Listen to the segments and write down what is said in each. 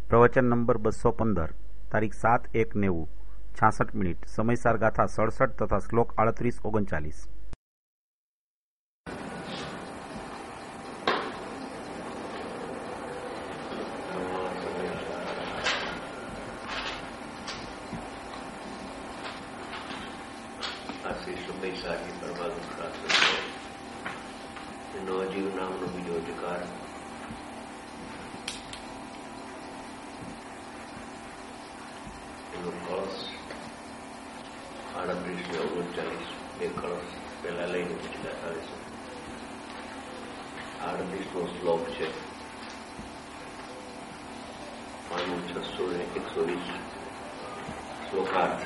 પ્રવચન નંબર 215, તારીખ 7/1/90, 66 મિનિટ. સમયસાર ગાથા 67 તથા શ્લોક 38-39. સમયસારી પરમાત્મા શાસ્ત્ર છે. એનો અજીવ નામનો બીજો અધિકાર એનો કળશ 38-39 બે કળશ પહેલા લઈને પછી ગાથા છે. 38નો શ્લોક છે. 620 શ્લોકાર્થ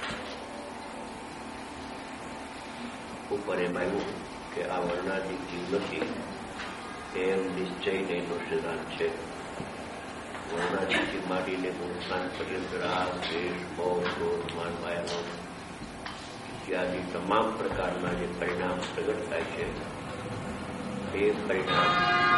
ઉપર એમ આવ્યું કે આ વર્ણાધિક જીવ નથી એમ નિશ્ચયને એનો સિદ્ધાંત છે. વર્ણાધિકથી માંડીને ગુણસ્થાન પર્યંત રાગ, દ્વેષ, મોહ, ક્રોધ, માન, માયા ઇત્યાદિ તમામ પ્રકારના જે પરિણામ પ્રગટ થાય છે એ પરિણામ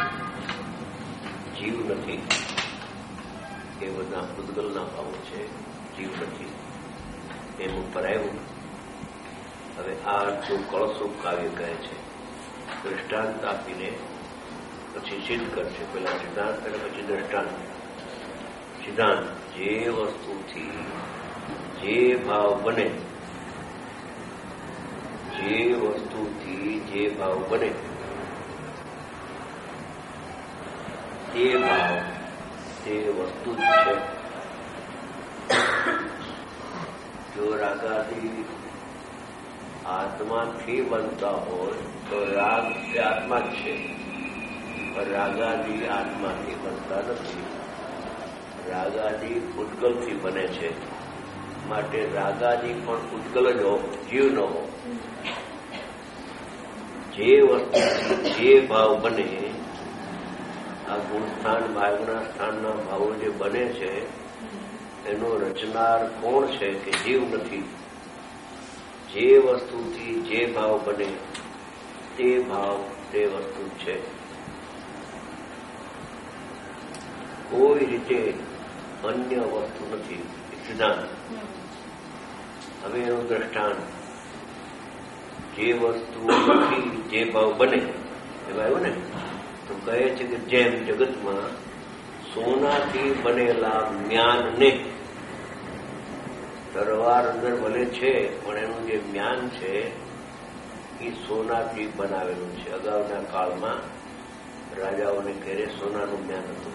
જીવ નથી. એ બધા પૂતગલના ભાવો છે, જીવ નથી. એમ ઉપર આવ્યું. હવે આ અર્થનું કળશરૂપ કાવ્ય કહે છે. દ્રષ્ટાંત આપીને પછી સિદ્ધ કરશે. પેલા સિદ્ધાંત અને પછી દ્રષ્ટાંત. સિદ્ધાંત જે વસ્તુથી જે ભાવ બને, જે વસ્તુથી જે ભાવ બને તે ભાવ તે વસ્તુ જ છે. જો રાગાદી આત્માથી બનતા હોય તો રાગ તે આત્મા જ છે, પણ રાગાદી આત્માથી બનતા નથી. રાગાદી પૂતગલથી બને છે. માટે રાગાદી પણ પૂતગલ જ હો, જીવ ન હો. જે વસ્તુથી જે ભાવ બને, આ ગુણસ્થાન ભાવના સ્થાનના ભાવો જે બને છે એનો રચનાર કોણ છે કે જીવ નથી. જે વસ્તુથી જે ભાવ બને તે ભાવ તે વસ્તુ છે. કોઈ રીતે અન્ય વસ્તુ નથી. સિદ્ધાંત. હવે એનું દ્રષ્ટાંત. જે વસ્તુથી જે ભાવ બને એમાં આવ્યું ને, તો કહે છે કે જેમ જગતમાં સોનાથી બનેલા જ્ઞાનને તરવાર અંદર ભલે છે પણ એનું જે જ્ઞાન છે એ સોનાથી બનાવેલું છે. અગાઉના કાળમાં રાજાઓને ઘેરે સોનાનું જ્ઞાન હતું.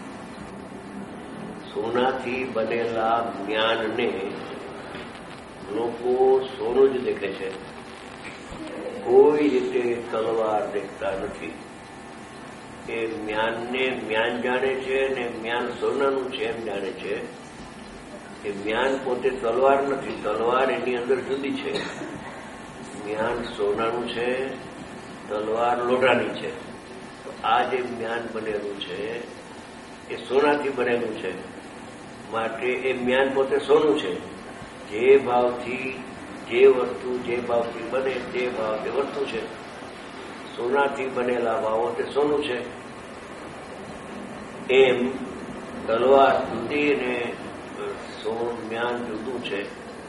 સોનાથી બનેલા જ્ઞાનને લોકો સોનું જ દેખે છે. કોઈ રીતે તલવાર દેખતા નથી. એ જ્ઞાનને જ્ઞાન જાણે છે ને જ્ઞાન સોનાનું છે એમ જાણે છે. કે જ્ઞાન પોતે તલવાર નથી, તલવાર એની અંદર જુદી છે. જ્ઞાન સોનાનું છે, તલવાર લોઢાની છે. તો આ જે જ્ઞાન બનેલું છે એ સોનાથી બનેલું છે. માટે એ જ્ઞાન પોતે સોનું છે. જે ભાવથી જે વસ્તુ જે ભાવથી બને તે ભાવ તે વસ્તુ છે. સોનાથી બનેલા ભાવો તે સોનું છે. એમ તલવાર જુદી ને જ્ઞાન જુદું છે.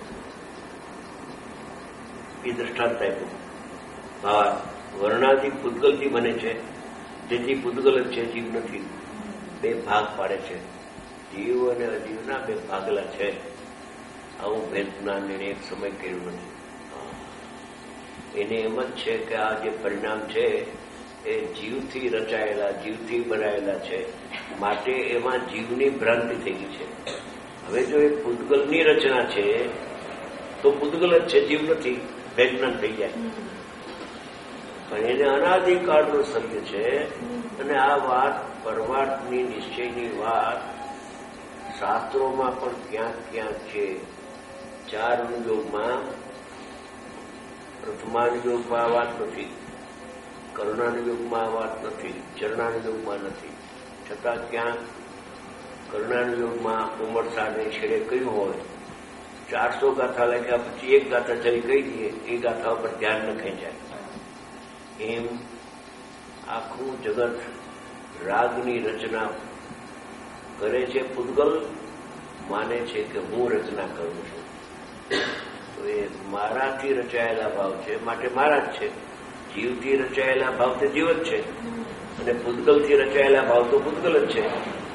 એ દ્રષ્ટાંત આપ્યું. વર્ણાથી પૂતગલથી બને છે, જેથી પૂતગલ જ છે, જીવ નથી. બે ભાગ પાડે છે. જીવ અને અજીવના બે ભાગલા છે. આવું ભેદ જ્ઞાન એને એક સમય કર્યું નથી. એને એમ જ છે કે આ જે પરિણામ છે એ જીવથી રચાયેલા, જીવથી બનાયેલા છે. માટે એમાં જીવની ભ્રાંતિ થઈ ગઈ છે. હવે જો એ પૂતગલની રચના છે તો પૂતગલ જ છે, જીવ નથી. ભેજ્ઞાન થઈ જાય. પણ એને અનાદિકાળનો સત્ય છે. અને આ વાત પરમાર્થની નિશ્ચયની વાત શાસ્ત્રોમાં પણ ક્યાંક ક્યાંક છે. 4 યોગમાં પ્રથમાનુયોગમાં આ વાત નથી, કરુણાનુયોગમાં આ વાત નથી, ચરણાનુયોગમાં નથી. છતાં ક્યાંક કરુણાનુયોગમાં ઉમરસાને છેડે કહ્યું હોય 400 ગાથા લખ્યા પછી એક ગાથા ચલી કહી દઈએ, એ ગાથા ઉપર ધ્યાન ન ખેંચાય. એમ આખું જગત રાગની રચના કરે છે પૂતગલ, માને છે કે હું રચના કરું છું. તો એ મારાથી રચાયેલા ભાવ છે, માટે મારા જ છે. જીવથી રચાયેલા ભાવ તો જીવ જ છે, અને પૂતગલથી રચાયેલા ભાવ તો પૂતગલ જ છે.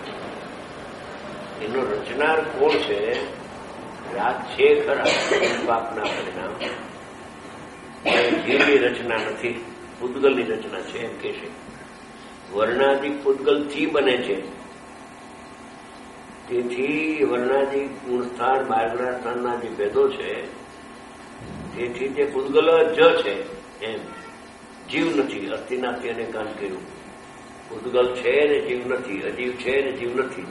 એનો રચનાર કોણ છે? રાગ છે ખરા પાપના પરિણામ, જીવની રચના નથી, પૂતગલની રચના છે એમ કે છે. વર્ણાદિક પૂતગલથી બને છે, તેથી વર્ણાદિક ગુણસ્થાન બારગણા સ્થાનના જે ભેદો છે તેથી તે પૂતગલ જ છે એમ. જીવ નથી, અસ્થિનાથી અને કાન કર્યું. પૂતગલ છે ને જીવ નથી, અજીવ છે ને જીવ નથી.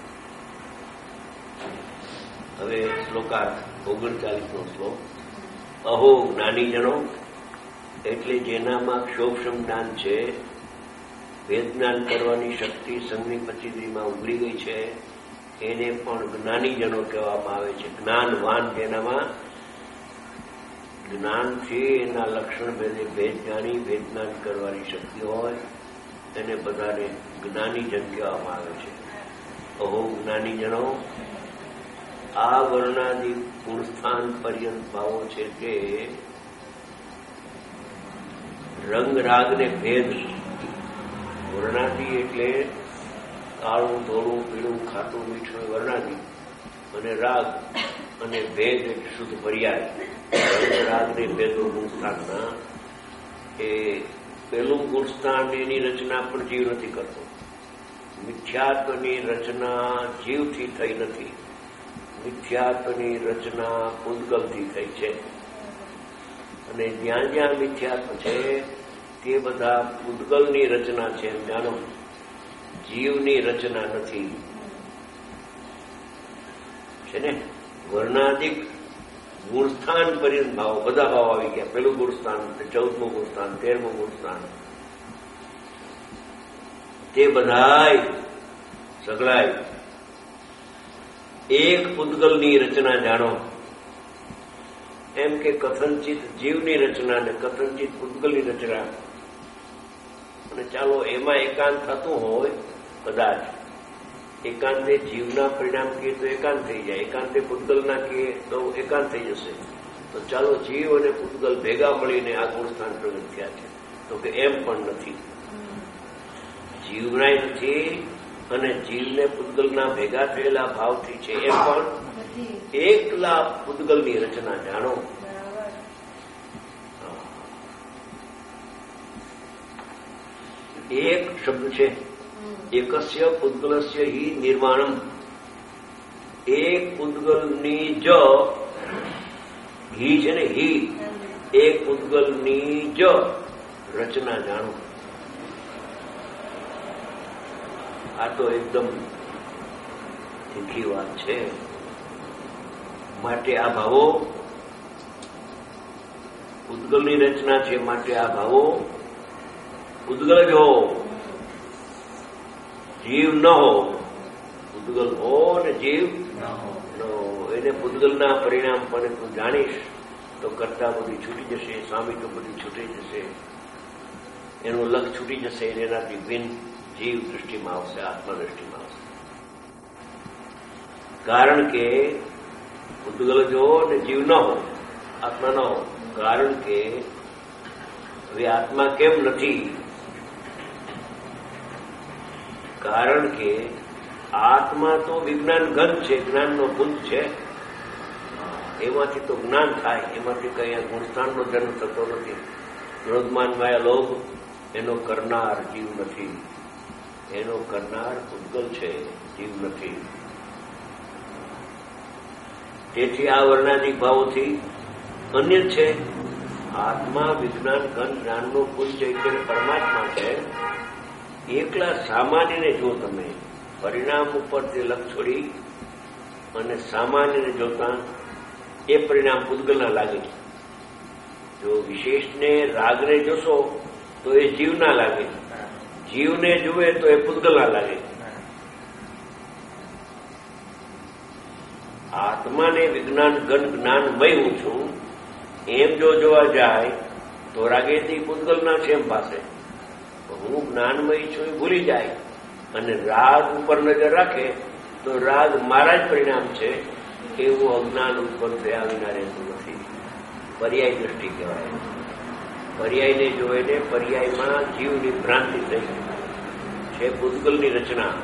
હવે શ્લોકાર્થ 39નો શ્લોક. અહો જ્ઞાનીજનો, એટલે જેનામાં ક્ષોભક્ષમ જ્ઞાન છે, વેદ જ્ઞાન કરવાની શક્તિ સંઘની પચીદીમાં ઉભરી ગઈ છે, એને પણ જ્ઞાનીજનો કહેવામાં આવે છે. જ્ઞાનવાન, જેનામાં જ્ઞાનથી એના લક્ષણ ભેદે ભેદ જાણી વેદ જ્ઞાન કરવાની શક્તિ હોય, એને બધાને જ્ઞાનીજન કહેવામાં આવે છે. અહો જ્ઞાનીજનો, આ વર્ણાદિ ગુણસ્થાન પર્યંત ભાવો છે તે રંગ રાગને ભેદ. વર્ણાદિ એટલે કાળું, ધોળું, પીળું, ખાટું, મીઠું વર્ણાદિ, અને રાગ અને ભેદ એટલે શુદ્ધ પર્યાય. રંગ રાગને ભેદો ગુણસ્થાનના. એ પેલું ગુણસ્થાન એની રચના પણ જીવ નથી કરતો. મિથ્યાત્વની રચના જીવથી થઈ નથી, મિથ્યાત્વની રચના પૂતગલથી થઈ છે. અને જ્યાં જ્યાં મિથ્યાત્વ છે તે બધા પૂતગલની રચના છે એમ જાણો, જીવની રચના નથી. છે ને વર્ણાદિક ગુણસ્થાન પર્યંત ભાવો, બધા ભાવ આવી ગયા. પેલું ગુણસ્થાન, 14મું ગુણસ્થાન, 13મું ગુણસ્થાન, તે બધાય સગળાય એક પૂતગલની રચના જાણો. એમ કે કથનચિત જીવની રચના ને કથનચિત પૂતગલની રચના. અને ચાલો એમાં એકાંત થતું હોય, કદાચ એકાંતે જીવના પરિણામ કહીએ તો એકાંત થઈ જાય, એકાંતે પૂતગલના કહીએ તો એકાંત થઈ જશે. તો ચાલો જીવ અને પૂતગલ ભેગા મળીને આ ગુણસ્થાન પ્રગટ થયા છે. તો કે એમ પણ નથી, જીવનાય નથી અને જીવને પૂતગલના ભેગા થયેલા ભાવથી છે એમ પણ એકલા પૂતગલની રચના જાણો. એક શબ્દ છે, એકસ્ય પૂતગલસ્ય હિ નિર્માણમ. એક પૂતગલની જ હિ છે ને, હિ એક પૂતગલની જ રચના જાણો. આ તો એકદમ તીખી વાત છે. માટે આ ભાવો પૂતગલની રચના છે, માટે આ ભાવો પૂતગલ જ હો, જીવ ન હો. પૂતગલ હો ને જીવ ન હો. એને પૂતગલના પરિણામ પણ તું જાણીશ તો કરતા બધી છૂટી જશે, સ્વામી તો બધી છૂટી જશે, એનું લક્ષ છૂટી જશે. એનાથી ભિન્ન જીવ દૃષ્ટિમાં આવશે, આત્મા દૃષ્ટિમાં આવશે. કારણ કે પૂતગલ જ હો ને જીવ ન હો, આત્મા ન હો. કારણ કે હવે આત્મા કેમ નથી? કારણ કે આત્મા તો વિજ્ઞાન ઘન છે, જ્ઞાનનો પુંજ છે. એમાંથી તો જ્ઞાન થાય, એમાંથી કઈ ગુણસ્થાનનો જન્મ થતો નથી. ક્રોધમાન માયા લોભ એનો કરનાર જીવ નથી, એનો કરનાર પૂતગલ છે, જીવ નથી. તેથી આ વર્ણાદિક ભાવોથી અન્ય છે. આત્મા વિજ્ઞાન ઘન જ્ઞાનનો પુંજ ચૈતન્ય પરમાત્મા છે. એકલા સામાન્યને જો તમે પરિણામ ઉપરથી લક્ષ છોડી અને સામાન્યને જોતા એ પરિણામ પૂતગલના લાગે છે. જો વિશેષને રાગને જોશો તો એ જીવના લાગે, જીવને જુએ તો એ પૂતગલના લાગે. આત્માને વિજ્ઞાન ઘન જ્ઞાનમય હું છું એમ જો જોવા જાય તો રાગેથી પૂતગલના છે એમ પાસે. હું જ્ઞાનમય છું એ ભૂલી જાય અને રાગ ઉપર નજર રાખે તો રાગ મારા જ પરિણામ છે એવું અજ્ઞાન ઉત્પન્ન થયા વિના રહેતું નથી. પર્યાય દ્રષ્ટિ કહેવાય. પર્યાયને જોઈને પર્યાયમાં જીવની ભ્રાંતિ થઈ છે. પૂતગલની રચના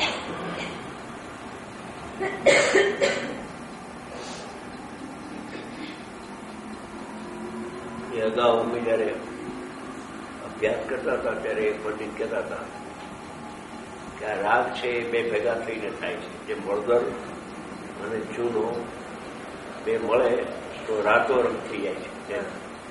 એ અગાઉ અમે જયારે અભ્યાસ કરતા હતા ત્યારે એક પંડિત કહેતા હતા કે આ રાગ છે એ બે ભેગા થઈને થાય છે. જે મળદર અને ચૂનો બે મળે તો રાતો રંગ થઈ જાય છે. ત્યાં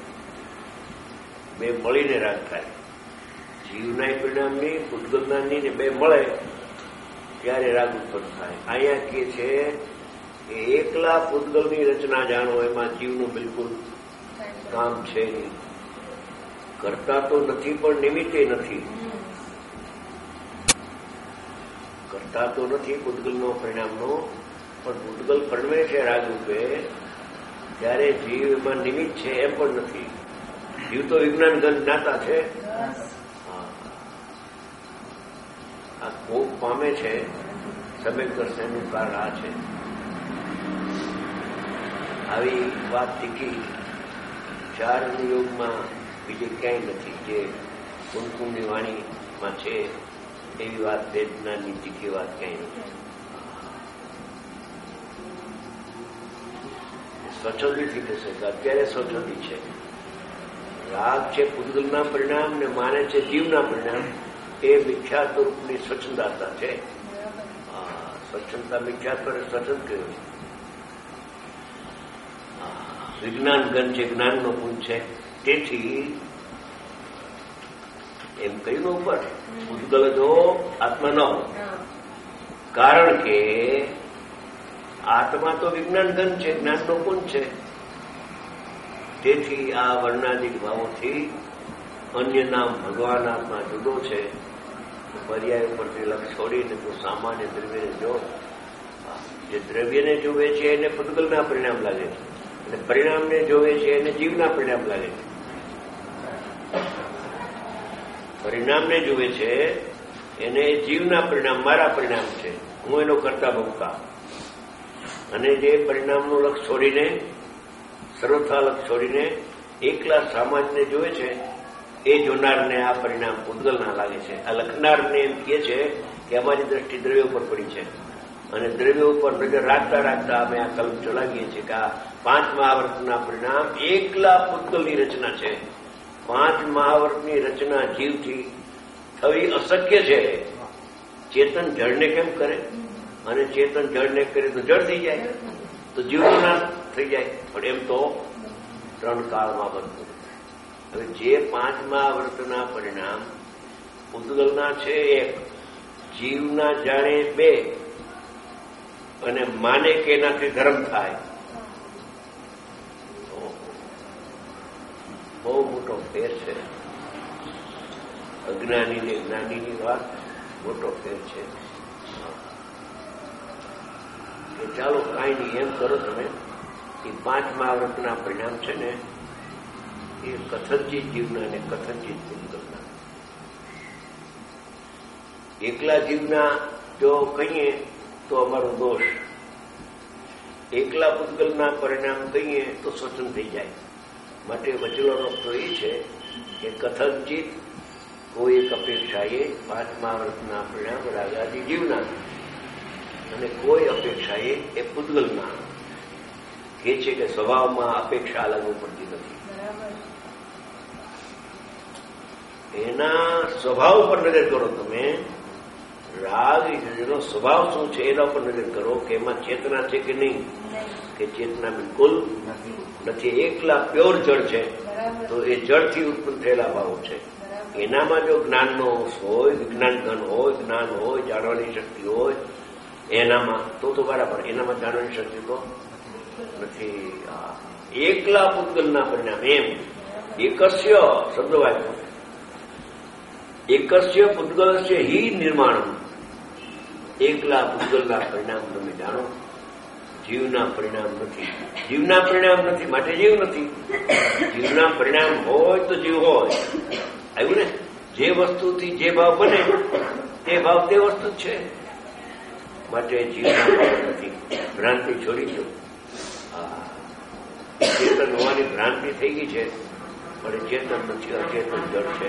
બે મળીને રાગ થાય. જીવના પરિણામની પૂતગલનાની ને બે મળે ત્યારે રાગ ઉત્પન્ન થાય. અહીંયા કે છે કે એકલા પૂતગલની રચના જાણો એમાં જીવનું બિલકુલ કામ છે નહીં. કરતા તો નથી પણ નિમિત્તે નથી. કરતા તો નથી પૂતગલનો પરિણામનો, પણ પૂતગલ પરમે છે રાગ રૂપે ત્યારે જીવ એમાં નિમિત્ત છે એમ પણ નથી. જીવ તો વિજ્ઞાન ગંધ જ્ઞાતા છે. આ કોપ પામે છે સમ્યક દર્શનનું કારણ આ છે. આવી વાત શીખી ચાર યોગમાં બીજી ક્યાંય નથી. જે કુમકુમની વાણીમાં છે એવી વાત વેદનાની શીખી વાત ક્યાંય નથી. સ્વચ્છંદી શીખે છે કે અત્યારે સ્વચ્છંદી છે. રાગ છે પૂતગલના પરિણામ ને માને છે જીવના પરિણામ. એ મિથ્યા સ્વરૂપની સ્વચ્છંદતા છે. સ્વચ્છંદતા મિથ્યા સ્વરૂપે સ્વચ્છંદ કહ્યું છે. વિજ્ઞાન ગણ છે, જ્ઞાનનો ગુણ છે. તેથી એમ કહ્યું ઉપર પૂતગલ જો આત્મા ન હોય. કારણ કે આત્મા તો વિજ્ઞાન ગણ છે, જ્ઞાનનો ગુણ છે. તેથી આ વર્ણાદિક ભાવોથી અન્ય નામ ભગવાન આત્મા જુદો છે. પર્યાય ઉપરથી લક્ષ છોડીને તો સામાન્ય દ્રવ્યને જો જે દ્રવ્યને જોવે છે એને પૂતગલના પરિણામ લાગે છે, અને પરિણામને જોવે છે એને જીવના પરિણામ લાગે છે. પરિણામને જોવે છે એને જીવના પરિણામ મારા પરિણામ છે, હું એનો કરતા ભોગતા. અને જે પરિણામનો લક્ષ છોડીને સર્વથા લક્ષ છોડીને એકલા સામાજને જોવે છે એ જોનારને આ પરિણામ પૂતગલના લાગે છે. આ લખનારને એમ કહે છે કે અમારી દ્રષ્ટિ દ્રવ્ય ઉપર પડી છે, અને દ્રવ્ય ઉપર નજર રાખતા રાખતા અમે આ કલ્પ ચલાવીએ છીએ કે આ 5 મહાવર્તના પરિણામ એકલા પૂતગલની રચના છે. 5 મહાવર્તની રચના જીવથી થવી અશક્ય છે. ચેતન જળને કેમ કરે? અને ચેતન જળને કરે તો જળ થઈ જાય, તો જીવનો નાશ થઈ જાય. પણ એમ તો 3 કાળમાં બનતું. હવે જે 5 મહાવર્તના પરિણામ પૂતગલના છે 1, જીવના જાણે 2, અને માને કે એનાથી ધર્મ થાય, તો બહુ મોટો ફેર છે. અજ્ઞાની ને જ્ઞાનીની વાત મોટો ફેર છે. કે ચાલો કાંઈ નહીં, એમ કરો તમે એ 5 મહાવર્તના પરિણામ છે ને એ કથનચિત જીવના અને કથનચિત પૂતગલના. એકલા જીવના જો કહીએ તો અમારો દોષ, એકલા પૂતગલના પરિણામ કહીએ તો સ્વચન થઈ જાય. માટે વચલો રસ્તો એ છે કે કથનચિત કોઈ એક અપેક્ષાએ 5 મહાવર્તના પરિણામ રાગાદી જીવના, અને કોઈ અપેક્ષાએ એ પૂતગલના. કે છે કે સ્વભાવમાં અપેક્ષા લાગુ પડતી નથી. એના સ્વભાવ પર નજર કરો તમે. રાગ એનો સ્વભાવ શું છે એના પર નજર કરો કે એમાં ચેતના છે કે નહીં. કે ચેતના બિલકુલ નથી. એકલા પ્યોર જળ છે, તો એ જળથી ઉત્પન્ન થયેલા ભાવો છે. એનામાં જો જ્ઞાનનો હોય, વિજ્ઞાન ધન હોય, જ્ઞાન હોય, જાણવાની શક્તિ હોય એનામાં, તો બરાબર. એનામાં જાણવાની શક્તિ તો નથી. એકલા પૂતગલના પરિણામ એમ એકસ્ય શબ્દ વાક્યો, એકસ્ય પૂતગલસ્ય હિ નિર્માણ. એકલા પૂતગલના પરિણામ તમે જાણો, જીવના પરિણામ નથી. જીવના પરિણામ નથી માટે જીવ નથી. જીવના પરિણામ હોય તો જીવ હોય. આવ્યું ને? જે વસ્તુથી જે ભાવ બને તે ભાવ તે વસ્તુ જ છે. માટે જીવના ભાવ નથી. ભ્રાંતિ છોડી દો. ચેતન હોવાની ભ્રાંતિ થઈ ગઈ છે, પણ ચેતન નથી, અચેતન જળ છે.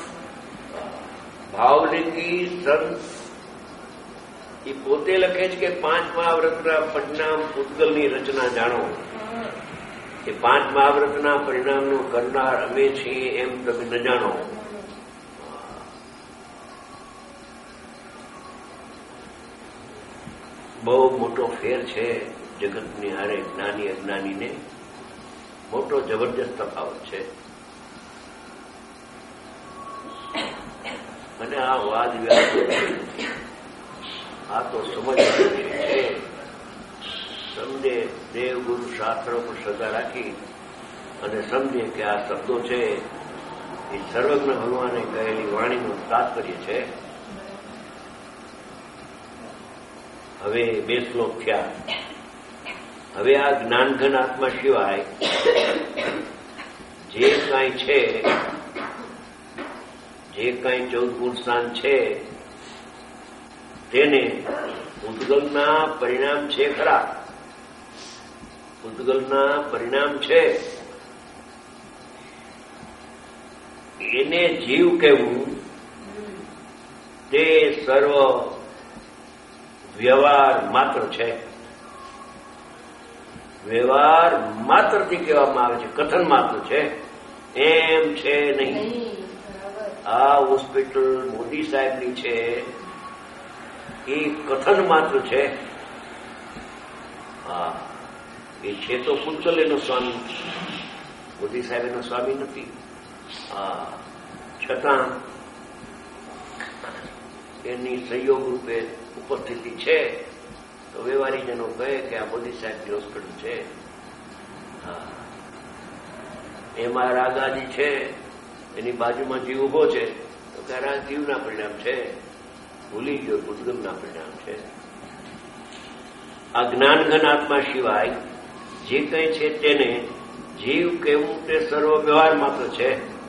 ભાવલિંગી સંત એ પોતે લખે છે કે 5 મહાવ્રતના પરિણામ પૂતગલની રચના જાણો. એ 5 મહાવ્રતના પરિણામનું કરનાર અમે છીએ એમ તમે ન જાણો. બહુ મોટો ફેર છે જગતની હારે જ્ઞાની અજ્ઞાનીને. મોટો જબરજસ્ત તફાવત છે. અને આ વાદ વિવાદ આ તો સમજવાનું છે. સમજે દેવ ગુરુ શાસ્ત્રો પર શ્રદ્ધા રાખી અને સમજે કે આ શબ્દો છે એ સર્વજ્ઞ ભગવાને કહેલી વાણીનું તાત્પર્ય છે. હવે 2 શ્લોક થયા. હવે આ જ્ઞાનઘન આત્મા સિવાય જે કાંઈ છે, જે કાંઈ 14 ગુણ સ્થાન છે તેને પૂતગલના પરિણામ છે ખરા. પૂતગલના પરિણામ છે. એને જીવ કહેવું તે સર્વ વ્યવહાર માત્ર છે. વ્યવહાર માત્રથી કહેવામાં આવે છે, કથન માત્ર છે. એમ છે નહીં. આ હોસ્પિટલ મોદી સાહેબની છે એ કથન માત્ર છે. હા, એ છે તો પૂતગલ એનો સ્વામી, મોદી સાહેબ એનો સ્વામી નથી. હા, છતાં એની સહયોગ રૂપે ઉપસ્થિતિ છે. તો વ્યવહારીજનો કહે કે આ મોદી સાહેબની હોસ્પિટલ છે. હા, એમાં રાગાજી છે, એની બાજુમાં જીવ ઉભો છે તો કે રાગ જીવના પરિણામ છે. ભૂલી ગયો પૂતગલના પરિણામ છે. આ જ્ઞાનઘન આત્મા સિવાય જે કંઈ છે તેને જીવ કહેવું તે સર્વ વ્યવહાર માત્ર છે.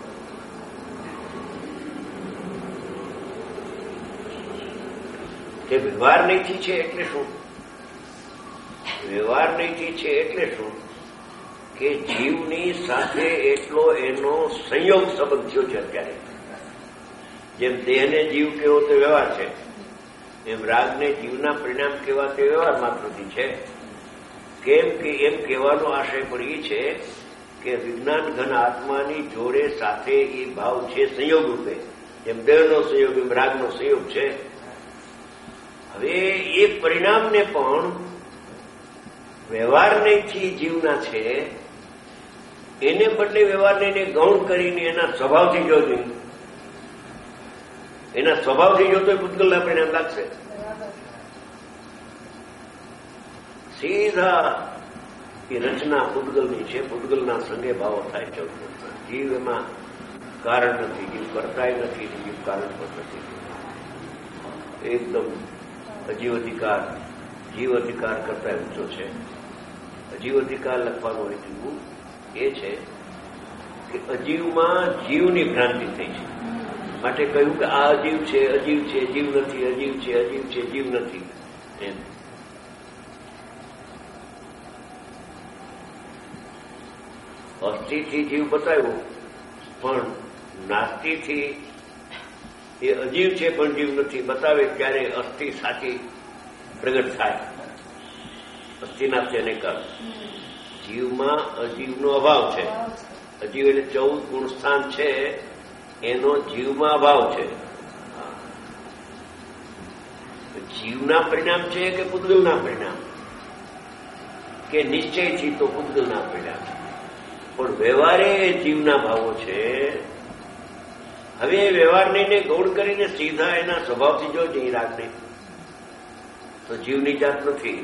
તે વ્યવહાર નહીંથી છે એટલે શું? વ્યવહાર નહીંથી છે એટલે શું? કે જીવની સાથે એટલો એનો સંયોગ સંબંધ થયો છે. અત્યારે જેમ દેહને જીવ કહેવો તે વ્યવહાર છે, એમ રાગને જીવના પરિણામ કહેવા તે વ્યવહાર માત્રથી છે. કેમ કે એમ કહેવાનો આશય પણ એ છે કે વિજ્ઞાન ઘન આત્માની જોડે સાથે એ ભાવ છે સંયોગ રૂપે. જેમ દેહનો સંયોગ એમ રાગનો સંયોગ છે. હવે એ પરિણામને પણ વ્યવહાર નહીંથી જીવના છે, એને બદલે વ્યવહારને ગૌણ કરીને એના સ્વભાવથી જોજો. એના સ્વભાવથી જોતો પૂતગલના પરિણામ લાગશે. સીધા એ રચના પૂતગલની છે. પૂતગલના સંગે ભાવો થાય છે. જીવ એમાં કારણ નથી, જીવ કરતાય નથી, જીવ કારણ પણ નથી. એકદમ અજીવ અધિકાર જીવ અધિકાર કરતા ઊંચો છે. અજીવ અધિકાર લખવાનો હેતુ એ છે કે અજીવમાં જીવની ભ્રાંતિ થઈ છે. માટે કહ્યું કે આ અજીવ છે, અજીવ છે, જીવ નથી, અજીવ છે, અજીવ છે, જીવ નથી. એમ અસ્થિથી જીવ બતાવ્યું, પણ નાસ્તિથી એ અજીવ છે પણ જીવ નથી બતાવે ત્યારે અસ્થિ સાચી પ્રગટ થાય. અસ્થિનાસ્ય ને કર. જીવમાં અજીવનો અભાવ છે. અજીવ એટલે 14 ગુણસ્થાન છે, એનો જીવમાં અભાવ છે. જીવના પરિણામ છે કે પૂતગલના પરિણામ? કે નિશ્ચયથી તો પૂતગલના પરિણામ છે, પણ વ્યવહારે જીવના ભાવો છે. હવે વ્યવહારને ગૌણ કરીને સીધા એના સ્વભાવથી જો જઈ રાગને તો જીવની જાત નથી.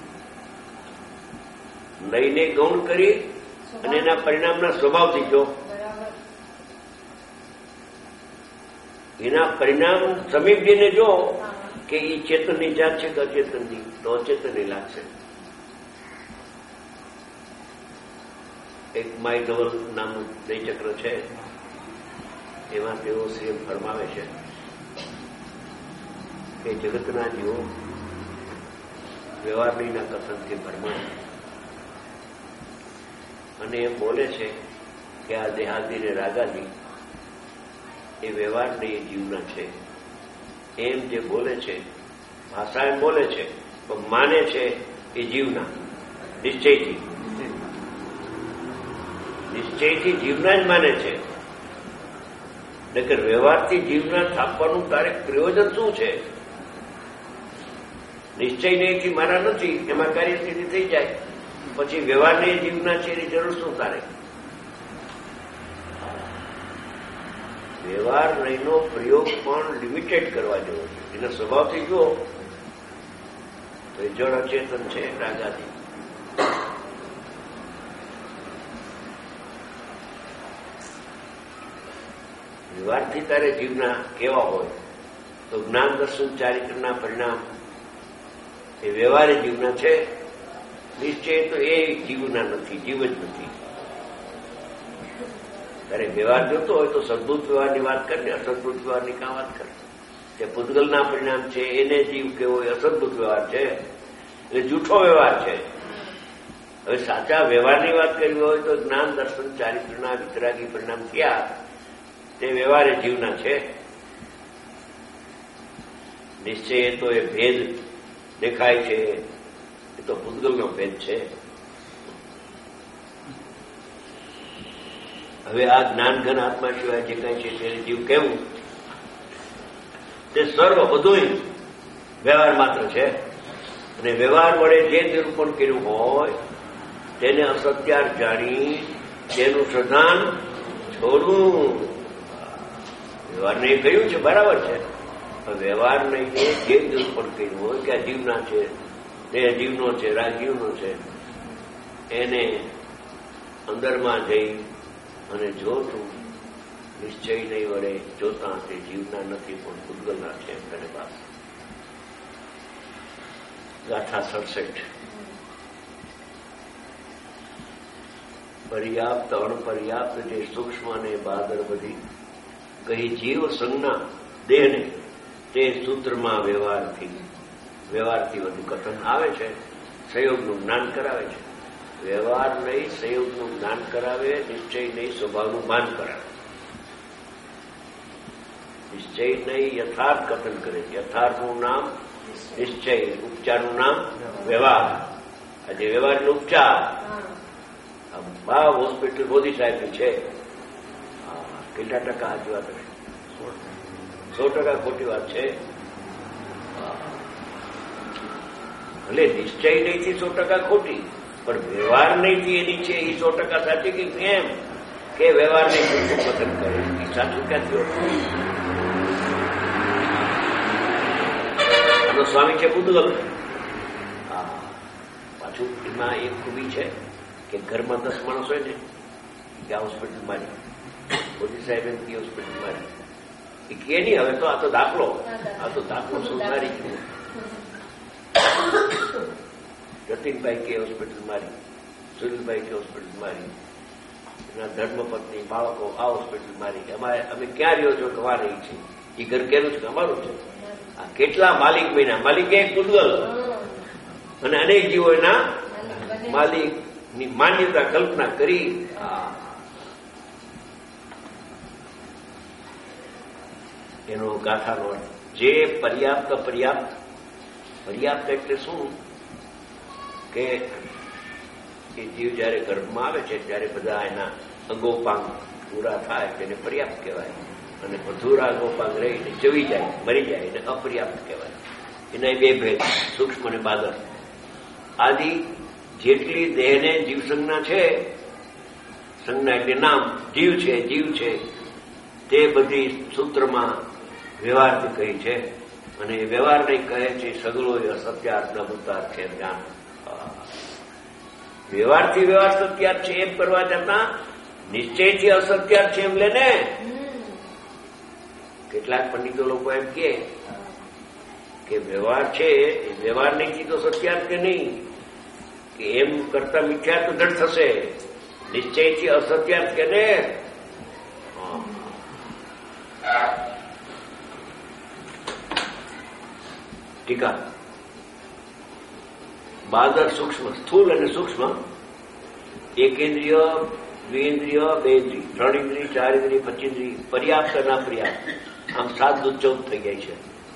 લઈને ગૌણ કરી અને એના પરિણામના સ્વભાવથી જો, એના પરિણામ સમીપીને જો કે એ ચેતનની જાત છે કે અચેતનની, તો અચેતનની લાગશે. એક માય ધવલ નામનું દયચક્ર છે, એમાં તેઓ શ્રી ફરમાવે છે કે જગતના જીવો વ્યવહારનીના કથનથી ભરમાય અને એમ બોલે છે કે આ દેહાદી ને રાગાદી એ વ્યવહારની જીવના છે. એમ જે બોલે છે, ભાષા એમ બોલે છે, પણ માને છે એ જીવના, નિશ્ચયથી જીવના જ માને છે. નકર વ્યવહારથી જીવના સ્થાપવાનું તારે પ્રયોજન શું છે? નિશ્ચય નહીંથી મારા નથી, એમાં કાર્યસિદ્ધિ થઈ જાય, પછી વ્યવહારની જીવના છે એની જરૂર શું તારે? વ્યવહાર નહીંનો પ્રયોગ પણ લિમિટેડ કરવા જેવો છે. એના સ્વભાવથી જુઓ તો એ જળ અચેતન છે, રાગાદી. વ્યવહારથી તારે જીવના કેવા હોય તો જ્ઞાન દર્શન ચારિત્રના પરિણામ એ વ્યવહારે જીવના છે. નિશ્ચય તો એ જીવના નથી, જીવ જ નથી. તારે વ્યવહાર જોતો હોય તો સદભૂત વ્યવહારની વાત કરીને અસદભૂત વ્યવહારની કાં વાત કરે? તે પૂતગલના પરિણામ છે એને જીવ કેવો એ અસદભૂત વ્યવહાર છે, એટલે જૂઠો વ્યવહાર છે. હવે સાચા વ્યવહારની વાત કરવી હોય તો જ્ઞાન દર્શન ચારિત્રના વિતરાગી પરિણામ થયા તે વ્યવહારે જીવના છે. નિશ્ચય તો એ ભેદ દેખાય છે, એ તો પૂતગલનો ભેદ છે. હવે આ જ્ઞાનઘન આત્મા સિવાય જે કાંઈ છે તેને જીવ કેવું? તે સર્વ બધું વ્યવહાર માત્ર છે. અને વ્યવહાર વડે જે નિરૂપણ કર્યું હોય તેને અસત્યાર જાણી તેનું શ્રદ્ધાન છોડવું. વ્યવહારને એ કહ્યું છે બરાબર છે, પણ વ્યવહાર નહીં જે નિરૂપણ કર્યું હોય કે આ જીવના છે, દેહ જીવનો છે, રાગ જીવનો છે, એને અંદરમાં જઈ અને જોતું નિશ્ચય નહીં વડે જોતા તે જીવના નથી પણ પૂતગલના છે. તેને પાસે ગાથા 67 પર્યાપ્ત અણપર્યાપ્ત જે સૂક્ષ્મ અને બાદર બધી કહી જીવ સંજ્ઞા દેહને તે સૂત્રમાં વ્યવહારથી વધુ કથન આવે છે. સંયોગનું જ્ઞાન કરાવે છે. વ્યવહાર નહીં સંયોગનું જ્ઞાન કરાવે, નિશ્ચય નહીં સ્વભાવનું ભાન કરાવે. નિશ્ચય નહીં યથાર્થ કથન કરે છે. યથાર્થનું નામ નિશ્ચય, ઉપચારનું નામ વ્યવહાર. આજે વ્યવહારનો ઉપચાર આ હોસ્પિટલ મોદી સાહેબની છે. કેટલા ટકા સાચી વાત હશે? 100% ખોટી વાત છે. ભલે નિશ્ચય નહીંથી 100% ખોટી, પણ વ્યવહાર નહીંથી એની છે એ 100% સાચી કે એમ કે વ્યવહાર નહીં ખોટું કથન કરે એ સાચું ક્યાંથી હોય? આનો સ્વામી છે પૂતગલ. પાછું એમાં એક ખૂબી છે કે ઘરમાં 10 માણસ હોય ને કે આ હોસ્પિટલ મારી, મોદી સાહેબ એમ કે હોસ્પિટલ મારી, એ કે નહીં. હવે તો આ તો દાખલો સુધારી ગયો. જતીનભાઈ કે હોસ્પિટલ મારી, સુનિલભાઈ કે હોસ્પિટલ મારી, એના ધર્મપત્ની બાળકો આ હોસ્પિટલ મારી. અમે ક્યાં રહ્યો છો કે વા રહી છે એ ઘર કેનું છે? અમારું છે. આ કેટલા માલિક બન્યા? માલિક એક પૂતગલ અને અનેક જીવો એના માલિકની માન્યતા કલ્પના કરી. એનો ગાથાનો જે પર્યાપ્ત એટલે શું કે એ જીવ જયારે ગર્ભમાં આવે છે ત્યારે બધા એના અંગોપાંગ પૂરા થાય તેને પર્યાપ્ત કહેવાય, અને અધૂરા અંગોપાંગ રહીને જવી જાય, મરી જાય એને અપર્યાપ્ત કહેવાય. એના બે ભેદ, સૂક્ષ્મ અને બાદર. આદિ જેટલી દેહને જીવ સંજ્ઞા છે, સંજ્ઞા એટલે નામ, જીવ છે તે બધી સૂત્રમાં વ્યવહારથી કહી છે. અને એ વ્યવહાર નહીં કહે છે સગળો એ અસત્યાર્થ નમુતાર છે. જ્ઞાન વ્યવહારથી વ્યવહાર સત્યાર્થ છે એમ કરવા જતા નિશ્ચયથી અસત્યાર્થ છે એમ લે ને. કેટલાક પંડિતો લોકો એમ કે વ્યવહાર છે એ વ્યવહાર નહીં તો સત્યાર્થ કે નહીં, કે એમ કરતા મિથ્યા તો દ્રઢ થશે. નિશ્ચયથી અસત્યાર્થ કે ને. ટીકા. બાદર સૂક્ષ્મ, સ્થૂલ અને સૂક્ષ્મ, એકેન્દ્રિય, દ્વિન્દ્રિય, બેન્દ્રિય, ત્રણ ઇન્દ્રિય, ચાર ઇન્દ્રિય, પંચેન્દ્રિય, પર્યાપ્ત અને અપર્યાપ્ત, આમ 7 દૂધ 14 થઈ જાય છે.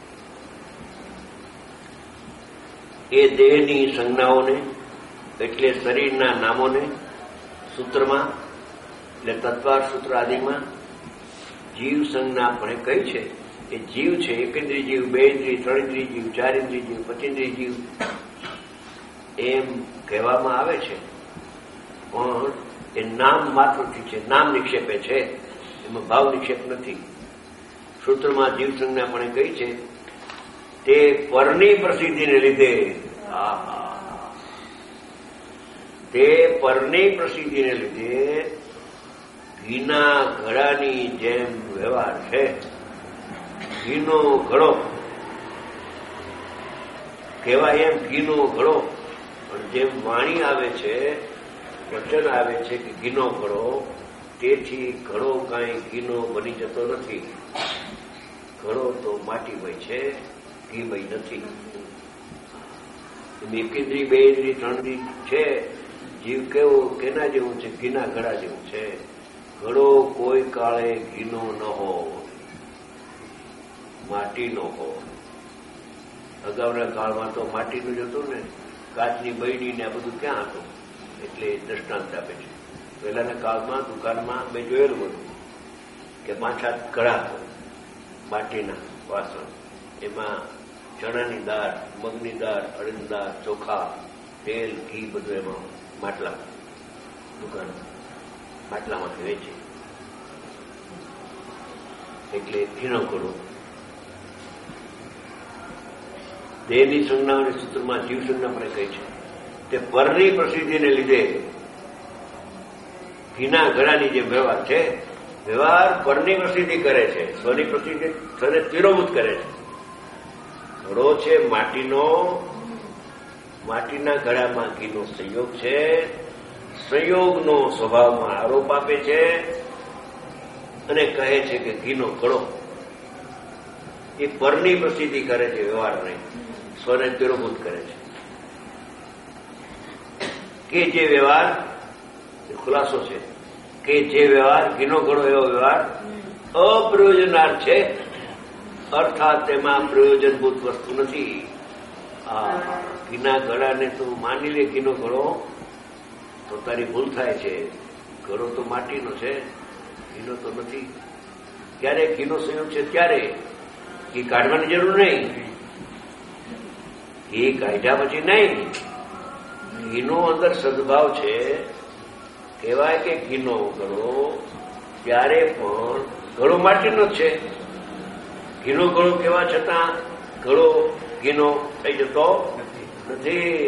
એ દેહની સંજ્ઞાઓને એટલે શરીરના નામોને સૂત્રમાં એટલે તત્વાર સૂત્ર આદિમાં જીવ સંજ્ઞા આપણે કહી છે. એ જીવ છે એકેન્દ્રિય જીવ, બેન્દ્રિય, ત્રણેન્દ્રિય જીવ, ચારેન્દ્રિય જીવ, પંચેન્દ્રિય જીવ એમ કહેવામાં આવે છે. પણ એ નામ માત્રથી છે, નામ નિક્ષેપે છે, એમાં ભાવ નિક્ષેપ નથી. સૂત્રમાં જીવ સંજ્ઞા આપણે કહી છે તે પરની પ્રસિદ્ધિને લીધે, તે પરની પ્રસિદ્ધિને લીધે ઘીના ઘડાની જેમ વ્યવહાર છે. ઘીનો ઘડો કહેવાય એમ ઘીનો ઘડો, પણ જેમ વાણી આવે છે, વચન આવે છે કે ઘીનો ઘડો, તેથી ઘડો કાંઈ ઘીનો બની જતો નથી. ઘડો તો માટીમય છે, ઘીમય નથી. એકેન્દ્રિય, બેન્દ્રિય, ત્રણેન્દ્રિય છે. જીવ કેવો, કેના જેવું છે? ઘીના ઘડા જેવું છે. ઘડો કોઈ કાળે ઘીનો ન હોય, માટીનો હોય. અગાઉના કાળમાં તો માટીનું જ હતું ને, કાચની બૈડી ને આ બધું ક્યાં હતું? એટલે દ્રષ્ટાંત આપે છે. પહેલાના કાળમાં દુકાનમાં મેં જોયેલું બધું કે 5-7 ઘડા હોય માટીના વાસણ, એમાં ચણાની દાળ, મગની દાળ, અડદની દાળ, ચોખા, તેલ, ઘી બધું એમાં માટલા, દુકાન માટલામાંથી વેચે. એટલે ઘીનો ઘડો. દેહની સંજ્ઞાઓની સૂત્રમાં જીવ સંજ્ઞા પણ કહે છે તે પરની પ્રસિદ્ધિને લીધે ઘીના ઘડાની જે વ્યવહાર છે, વ્યવહાર પરની પ્રસિદ્ધિ કરે છે, સ્વની પ્રસિદ્ધિ સ્વને તિરોભૂત કરે છે. ઘડો છે માટીનો, માટીના ઘડામાં ઘીનો સંયોગ છે. સંયોગનો સ્વભાવમાં આરોપ આપે છે અને કહે છે કે ઘીનો ઘડો એ પરની પ્રસિદ્ધિ કરે છે, વ્યવહાર નહીં, સ્વને તિરોભૂત કરે છે. કે જે વ્યવહાર, ખુલાસો છે કે જે વ્યવહાર ઘીનો ઘડો એવો વ્યવહાર અપ્રયોજનાર્થ છે, અર્થાત તેમાં પ્રયોજનભૂત વસ્તુ નથી. ઘીના ઘડાને તું માની લે ઘીનો ઘડો તો તારી ભૂલ થાય છે. ઘડો તો માટીનો છે, ઘીનો તો નથી. ક્યારે ઘીનો સંયોગ છે ત્યારે ઘી કાઢવાની જરૂર નહીં, ઘી કાઢ્યા પછી નહીં. ઘીનો અંદર સદભાવ છે, કહેવાય કે ઘીનો ઘડો ત્યારે પણ ઘડો માટીનો જ છે. ઘીનો ઘડો કહેવા છતાં ઘડો ઘીનો થઈ જતો નથી.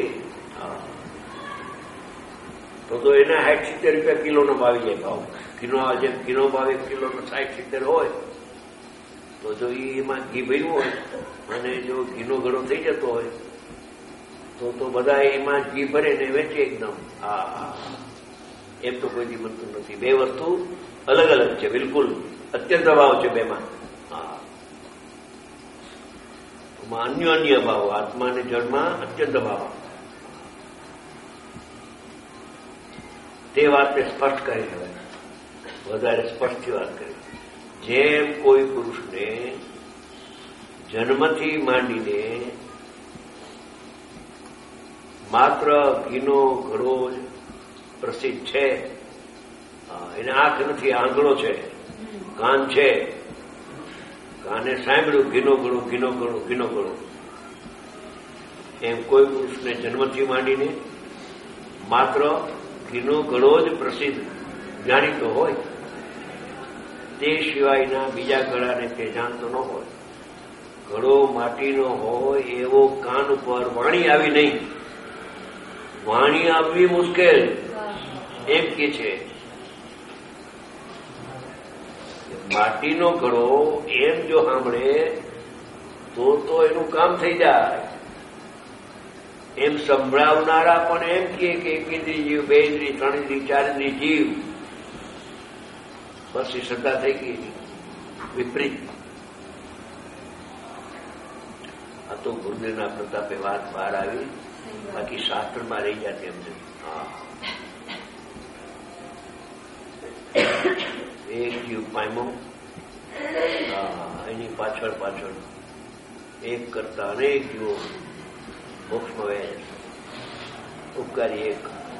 તો એને 60-70 રૂપિયા કિલોનો ભાવી જાય ભાવ. ઘીનો જે ઘીનો ભાવ 1 કિલોનો 60-70 હોય તો જો એમાં ઘી ભર્યું હોય અને જો ઘીનો ઘડો થઈ જતો હોય તો બધા એમાં ઘી ભરે ને વેચે એકદમ. એમ તો કોઈ દી બનતું નથી. બે વસ્તુ અલગ અલગ છે, બિલકુલ અત્યંત ભાવ છે બેમાં. અન્ય ભાવ, આત્મા અને જળમાં અત્યંત ભાવ. તે વાતને સ્પષ્ટ કરી હવે વધારે સ્પષ્ટથી વાત કરી. જેમ કોઈ પુરુષને જન્મથી માંડીને માત્ર ઘીનો ઘડો જ પ્રસિદ્ધ છે, એને આંખ નથી, આંગળો છે, કાન છે, કાને સાંભળ્યું ઘીનો ઘડો, ઘીનો ઘડો, ઘીનો ઘડો. એમ કોઈ પુરુષને જન્મથી માંડીને માત્ર ઘીનો ઘડો જ પ્રસિદ્ધ જાણીતો હોય, તે સિવાયના બીજા ઘડાને તે જાણતો ન હોય. ઘડો માટીનો હોય એવો કાન ઉપર વાણી આવી નહીં, વાણી આવવી મુશ્કેલ એમ કે છે. માટીનો ઘડો એમ જો સાંભળે તો એનું કામ થઈ જાય. એમ સંભળાવનારા પણ એમ કે એકેન્દ્રિય જીવ, બેન્દ્રિય, ત્રણેન્દ્રિય, ચારેન્દ્રિય જીવ, બસ એ શ્રદ્ધા થઈ ગઈ. વિપરીત. તો ગુરુદેવના પ્રતાપે વાત બહાર આવી, બાકી શાસ્ત્રમાં રહી જાય તેમ નથી. એક જીવ પામ્યો, એની પાછળ પાછળ એક કરતા અનેક જીવો મોક્ષમાં વહ્યા. ઉપકારી એક.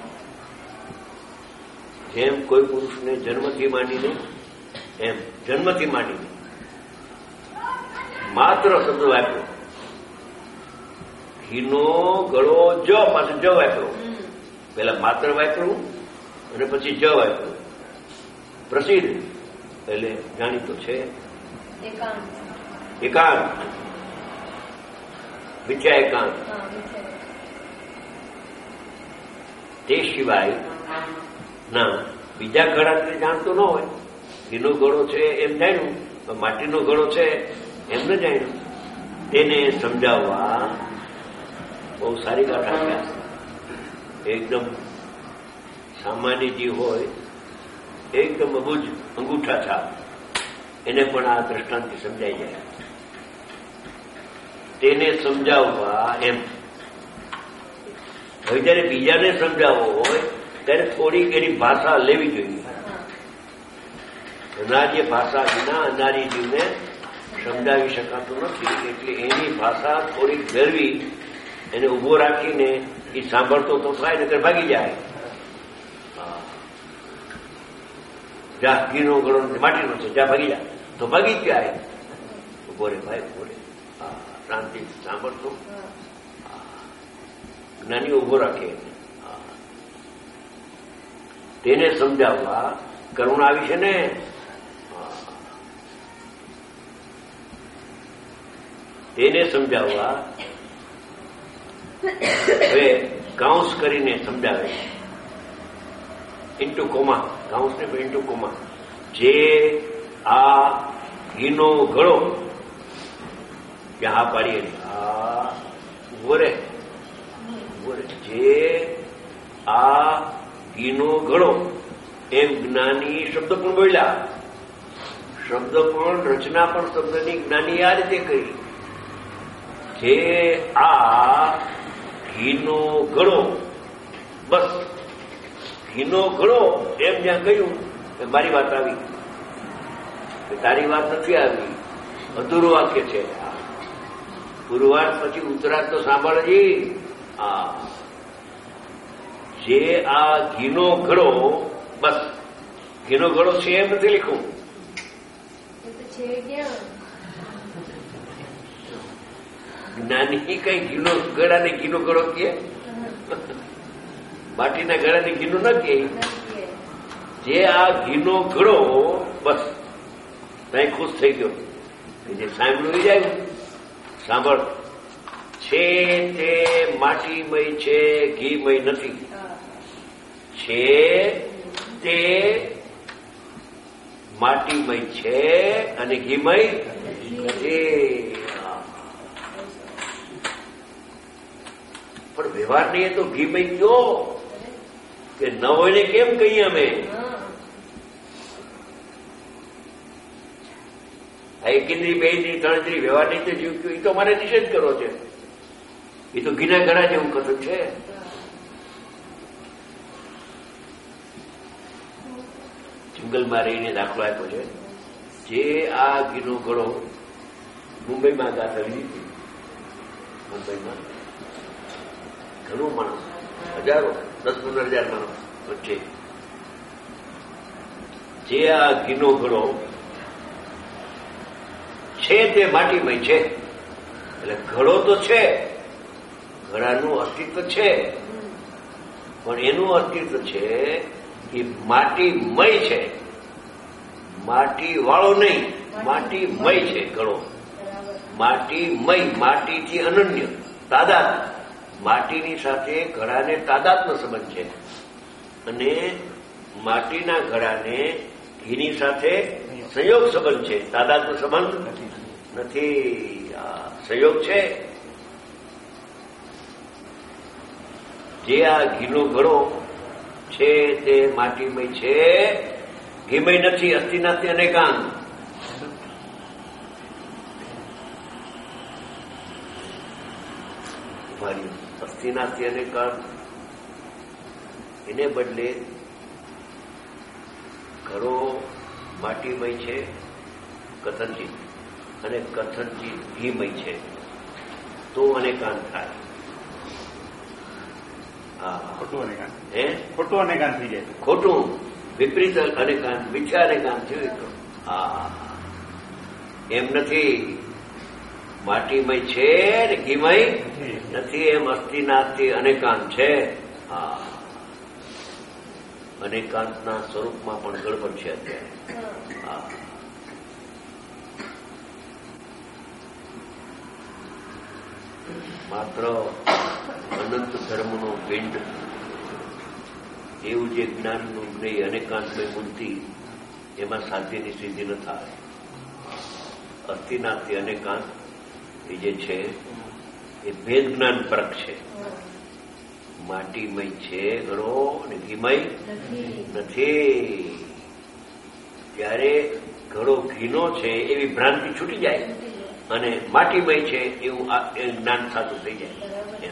જેમ કોઈ પુરુષને જન્મથી માંડીને, એમ જન્મથી માંડીને માત્ર શબ્દ વાપર્યો. ઘીનો ગળો જ, પાછું જ વાપરો. પેલા માત્ર વાપરવું અને પછી જ વાપરવું. પ્રસિદ્ધ એટલે જાણીતો છે. એકાંત, મિથ્યા એકાંત. તે સિવાય ના બીજા ગળાને જાણતો ન હોય. ઘીનો ગળો છે એમ જાણ્યું, માટીનો ગળો છે એમ ન જાણ્યું. તેને સમજાવવા બહુ સારી વાત આપ્યા. એકદમ સામાન્ય જે હોય, એકદમ અબુજ અંગૂઠા છાપ, એને પણ આ દ્રષ્ટાંતથી સમજાઈ જાય. તેને સમજાવવા એમ. હવે જયારે બીજાને સમજાવવો હોય ત્યારે થોડીક એની ભાષા લેવી જોઈએ. અનાર્ય ભાષા વિના અનારી જીવને સમજાવી શકાતું નથી. એટલે એની ભાષા થોડીક ભેરવી, એને ઉભો રાખીને એ સાંભળતો તો થાય, નકર ભાગી જાય. જા ઘીનો ગળો માટીનો છે, જ્યાં ભાગી જાય તો ભાગી જ જાય. ઉભો રે ભાઈ, ઉભો રે, શાંતિ સાંભળતો. જ્ઞાની ઉભો રાખે. તેને સમજાવવા કરુણા આવી છે ને. તેને સમજાવવા હવે કાઉન્સ કરીને સમજાવે. ઇન્ટુ કોમા, કાઉન્સ ને ઇન્ટુ કોમા. જે આ ઘીનો ગળો, ત્યાં આ પાડીએ, આ ઉભો રે, જે આ ઘીનો ગળો, એમ જ્ઞાની શબ્દ પણ બોલ્યા. શબ્દ પણ, રચના પણ શબ્દની જ્ઞાની આ રીતે કરી. જે આ ઘીનો ગળો, બસ ઘીનો ગળો એમ જ્યાં કહ્યું, મારી વાત આવી. તારી વાત નથી આવી, અધૂરું વાક્ય છે. પૂર્વાર્થ પછી ઉત્તરાર્થ તો સાંભળજી. જે આ ઘીનો ગળો, બસ ઘીનો ગળો છે એમ નથી લીખું. જ્ઞાની કઈ ઘીનો ગળાને ઘીનો ગળો કે, માટીના ગળાને ઘીનો ન કે. જે આ ઘીનો ગળો, બસ ત્યાં ખુશ થઈ ગયો. જે સાંભળ્યું જાય, સાંભળ. છે તે માટીમય છે, ઘીમય નથી. છે તે માટીમય છે અને ઘીમય નથી. પણ વ્યવહાર નહીં તો ઘીમય કયો કે ન હોય ને કેમ કહીએ અમે? એકેન્દ્રી, બેન્દ્રી, ત્રણેન્દ્રી વ્યવહારની તો જીવ કયો, એ તો મારે નિષેધ કરો છે. એ તો ઘીના ગળા જેવું કથન છે. જંગલમાં રહીને દાખલો આપ્યો છે. જે આ ઘીનો ગળો મુંબઈમાં ગાથા લીધી, મુંબઈમાં ઘણું માણસ, હજારો, 10-15,000 માણસ વચ્ચે જે આ ઘીનો ગળો છે તે માટીમય છે. એટલે ઘડો તો છે, ઘડાનું અસ્તિત્વ છે, પણ એનું અસ્તિત્વ છે એ માટીમય છે, માટી વાળો નહીં, માટીમય છે ઘડો. માટીમય, માટીથી અનન્ય, તાદાદ. માટીની સાથે ઘડાને તાદાત્મ્ય સંબંધ છે, અને માટીના ઘડાને ઘીની સાથે સંયોગ સંબંધ છે. તાદાત્મ્ય સંબંધ નથી, સંયોગ છે. જે આ ઘીનો ઘડો છે તે માટીમય છે, ઘીમય નથી. અસ્થિનાથી અનેકાંત. માર્યું. અસ્થિનાસ્તિ અને કાંત એને બદલે ઘરો માટીમય છે કથનચિત, અને કથનચિત ઘીમય છે, તો અનેકાંત થાય. ખોટું અનેકાંત. હે ખોટું અનેકાંત થઈ જાય. ખોટું વિપરીત અનેકાંત, મિથ્યા અનેકાંત થયું તો એમ નથી. માટીમય છે ને ઘીમય નથી, એમ અસ્થિનાસ્તિ અનેકાંત છે. અનેકાંતના સ્વરૂપમાં પણ ગડબડ છે અત્યારે. માત્ર અનંત ધર્મનો પિંડ એવું જે જ્ઞાનનું જ્ઞેય અનેકાંતમય મૂર્તિ, એમાં શાંતિની સિદ્ધિ ન થાય. અસ્થિનાસ્તિ અનેકાંત એ જે છે એ ભેદ જ્ઞાન પરક છે. માટીમય છે ઘડો અને ઘીમય નથી. ત્યારે ઘડો ઘીનો છે એવી ભ્રાંતિ છૂટી જાય, અને માટીમય છે એવું જ્ઞાન સાચું થઈ જાય.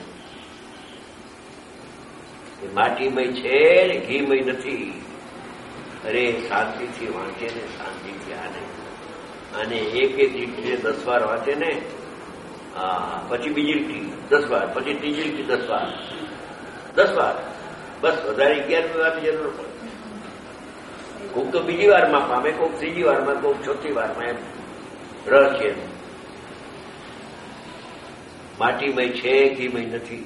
માટીમય છે ને ઘીમય નથી. અરે શાંતિથી વાંચે ને, શાંતિથી અને એક લીટી 10 વાર વાંચે ને, પછી બીજી લીટી 10 વાર, પછી ત્રીજી લીટી 10 વાર, 10 વાર, બસ. વધારે 11મી વારની જરૂર પડે. કોક તો બીજી વારમાં પામે, કોક ત્રીજી વારમાં, કોક ચોથી વારમાં. એમ રહસ્ય માટીમય છે, ઘીમય નથી.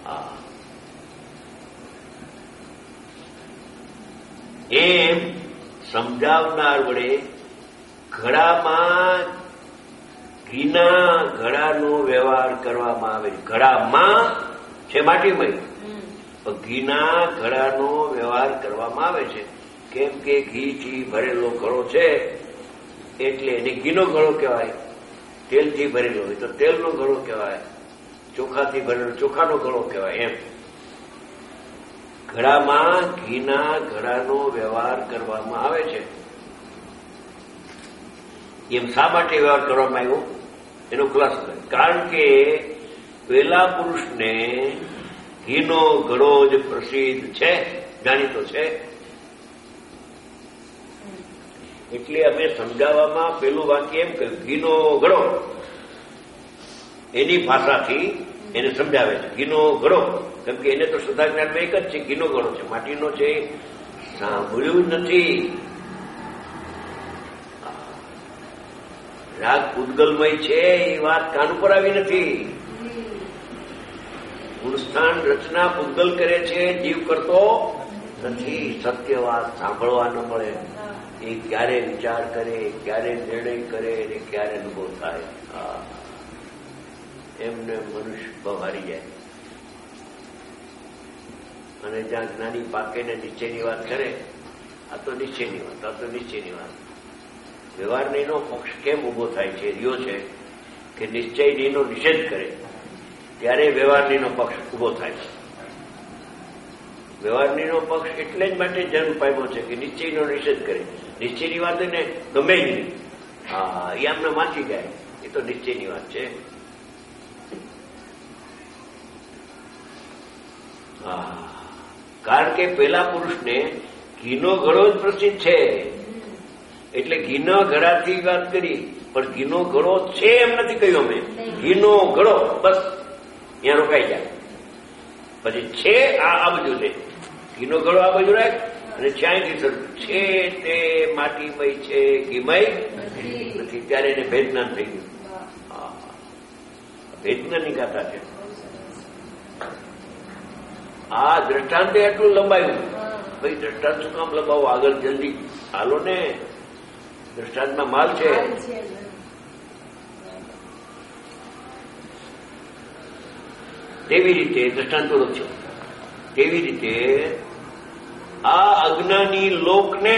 એમ સમજાવનાર વડે ઘડામાં ઘીના ઘડાનો વ્યવહાર કરવામાં આવે. ઘડામાં છે માટીમય, પણ ઘીના ઘડાનો વ્યવહાર કરવામાં આવે છે. કેમ કે ઘીથી ભરેલો ઘડો છે એટલે એને ઘીનો ઘડો કહેવાય. તેલથી ભરેલો હોય તો તેલનો ઘડો કહેવાય. ચોખાથી ભરેલો ચોખાનો ઘડો કહેવાય. એમ ઘડામાં ઘીના ઘડાનો વ્યવહાર કરવામાં આવે છે. એમ શા માટે વ્યવહાર કરવામાં આવ્યો એનો ખુલાસો કરે. કારણ કે પેલા પુરુષને ઘીનો ઘડો જ પ્રસિદ્ધ છે, જાણીતો છે. એટલે અમે સમજાવવામાં પેલું વાક્ય એમ કહ્યું, ઘીનો ઘડો. એની ભાષાથી એને સમજાવે છે ઘીનો ઘડો. કેમ કે એને તો શુદ્ધા જ્ઞાનમાં એક જ છે, ઘીનો ઘડો છે. માટીનો છે સાંભળ્યું નથી. રાગ પૂતગલમય છે એ વાત કાન ઉપર આવી નથી. પુરુષાન રચના પૂતગલ કરે છે, જીવ કરતો નથી. સત્ય વાત સાંભળવા ન મળે. એ ક્યારે વિચાર કરે, ક્યારે નિર્ણય કરે અને ક્યારે અનુભવ થાય. એમને મનુષ્ય ભાવ હારી જાય. અને જ્યાં જ્ઞાની પાકે ને નિશ્ચયની વાત કરે, આ તો નિશ્ચયની વાત, આ તો નિશ્ચયની વાત. વ્યવહારનીનો પક્ષ કેમ ઉભો થાય છે? રહ્યો છે કે નિશ્ચયનીનો નિષેધ કરે ત્યારે વ્યવહારનીનો પક્ષ ઉભો થાય છે. વ્યવહારનીનો પક્ષ એટલે જ માટે જન્મ પામ્યો છે કે નિશ્ચયનો નિષેધ કરે. નિશ્ચયની વાત ને ગમે જ નહીં. એ આમને વાંચી જાય. એ તો નિશ્ચયની વાત છે. કારણ કે પેલા પુરુષને ઘીનો ઘડો જ પ્રસિદ્ધ છે. એટલે ઘીના ઘડાથી વાત કરી, પણ ઘીનો ઘડો છે એમ નથી કહ્યું અમે. ઘીનો ઘડો બસ ત્યાં રોકાઈ જાય. પછી છે આ બાજુ લે, ઘીનો ઘડો આ બાજુ રાખ, અને ક્યાંયથી શરૂ છે તે માટીમય છે, ઘીમય નથી. ત્યારે એને ભેદજ્ઞાન થઈ ગયું. ભેદજ્ઞાનની ગાથા છે. આ દ્રષ્ટાંતે એટલું લંબાયું. ભાઈ દ્રષ્ટાંત શું કામ લંબાવો? આગળ જલ્દી હાલો ને. દ્રષ્ટાંતમાં માલ છે. તેવી રીતે દ્રષ્ટાંતો લખ્યો. તેવી રીતે આ અજ્ઞાની લોકને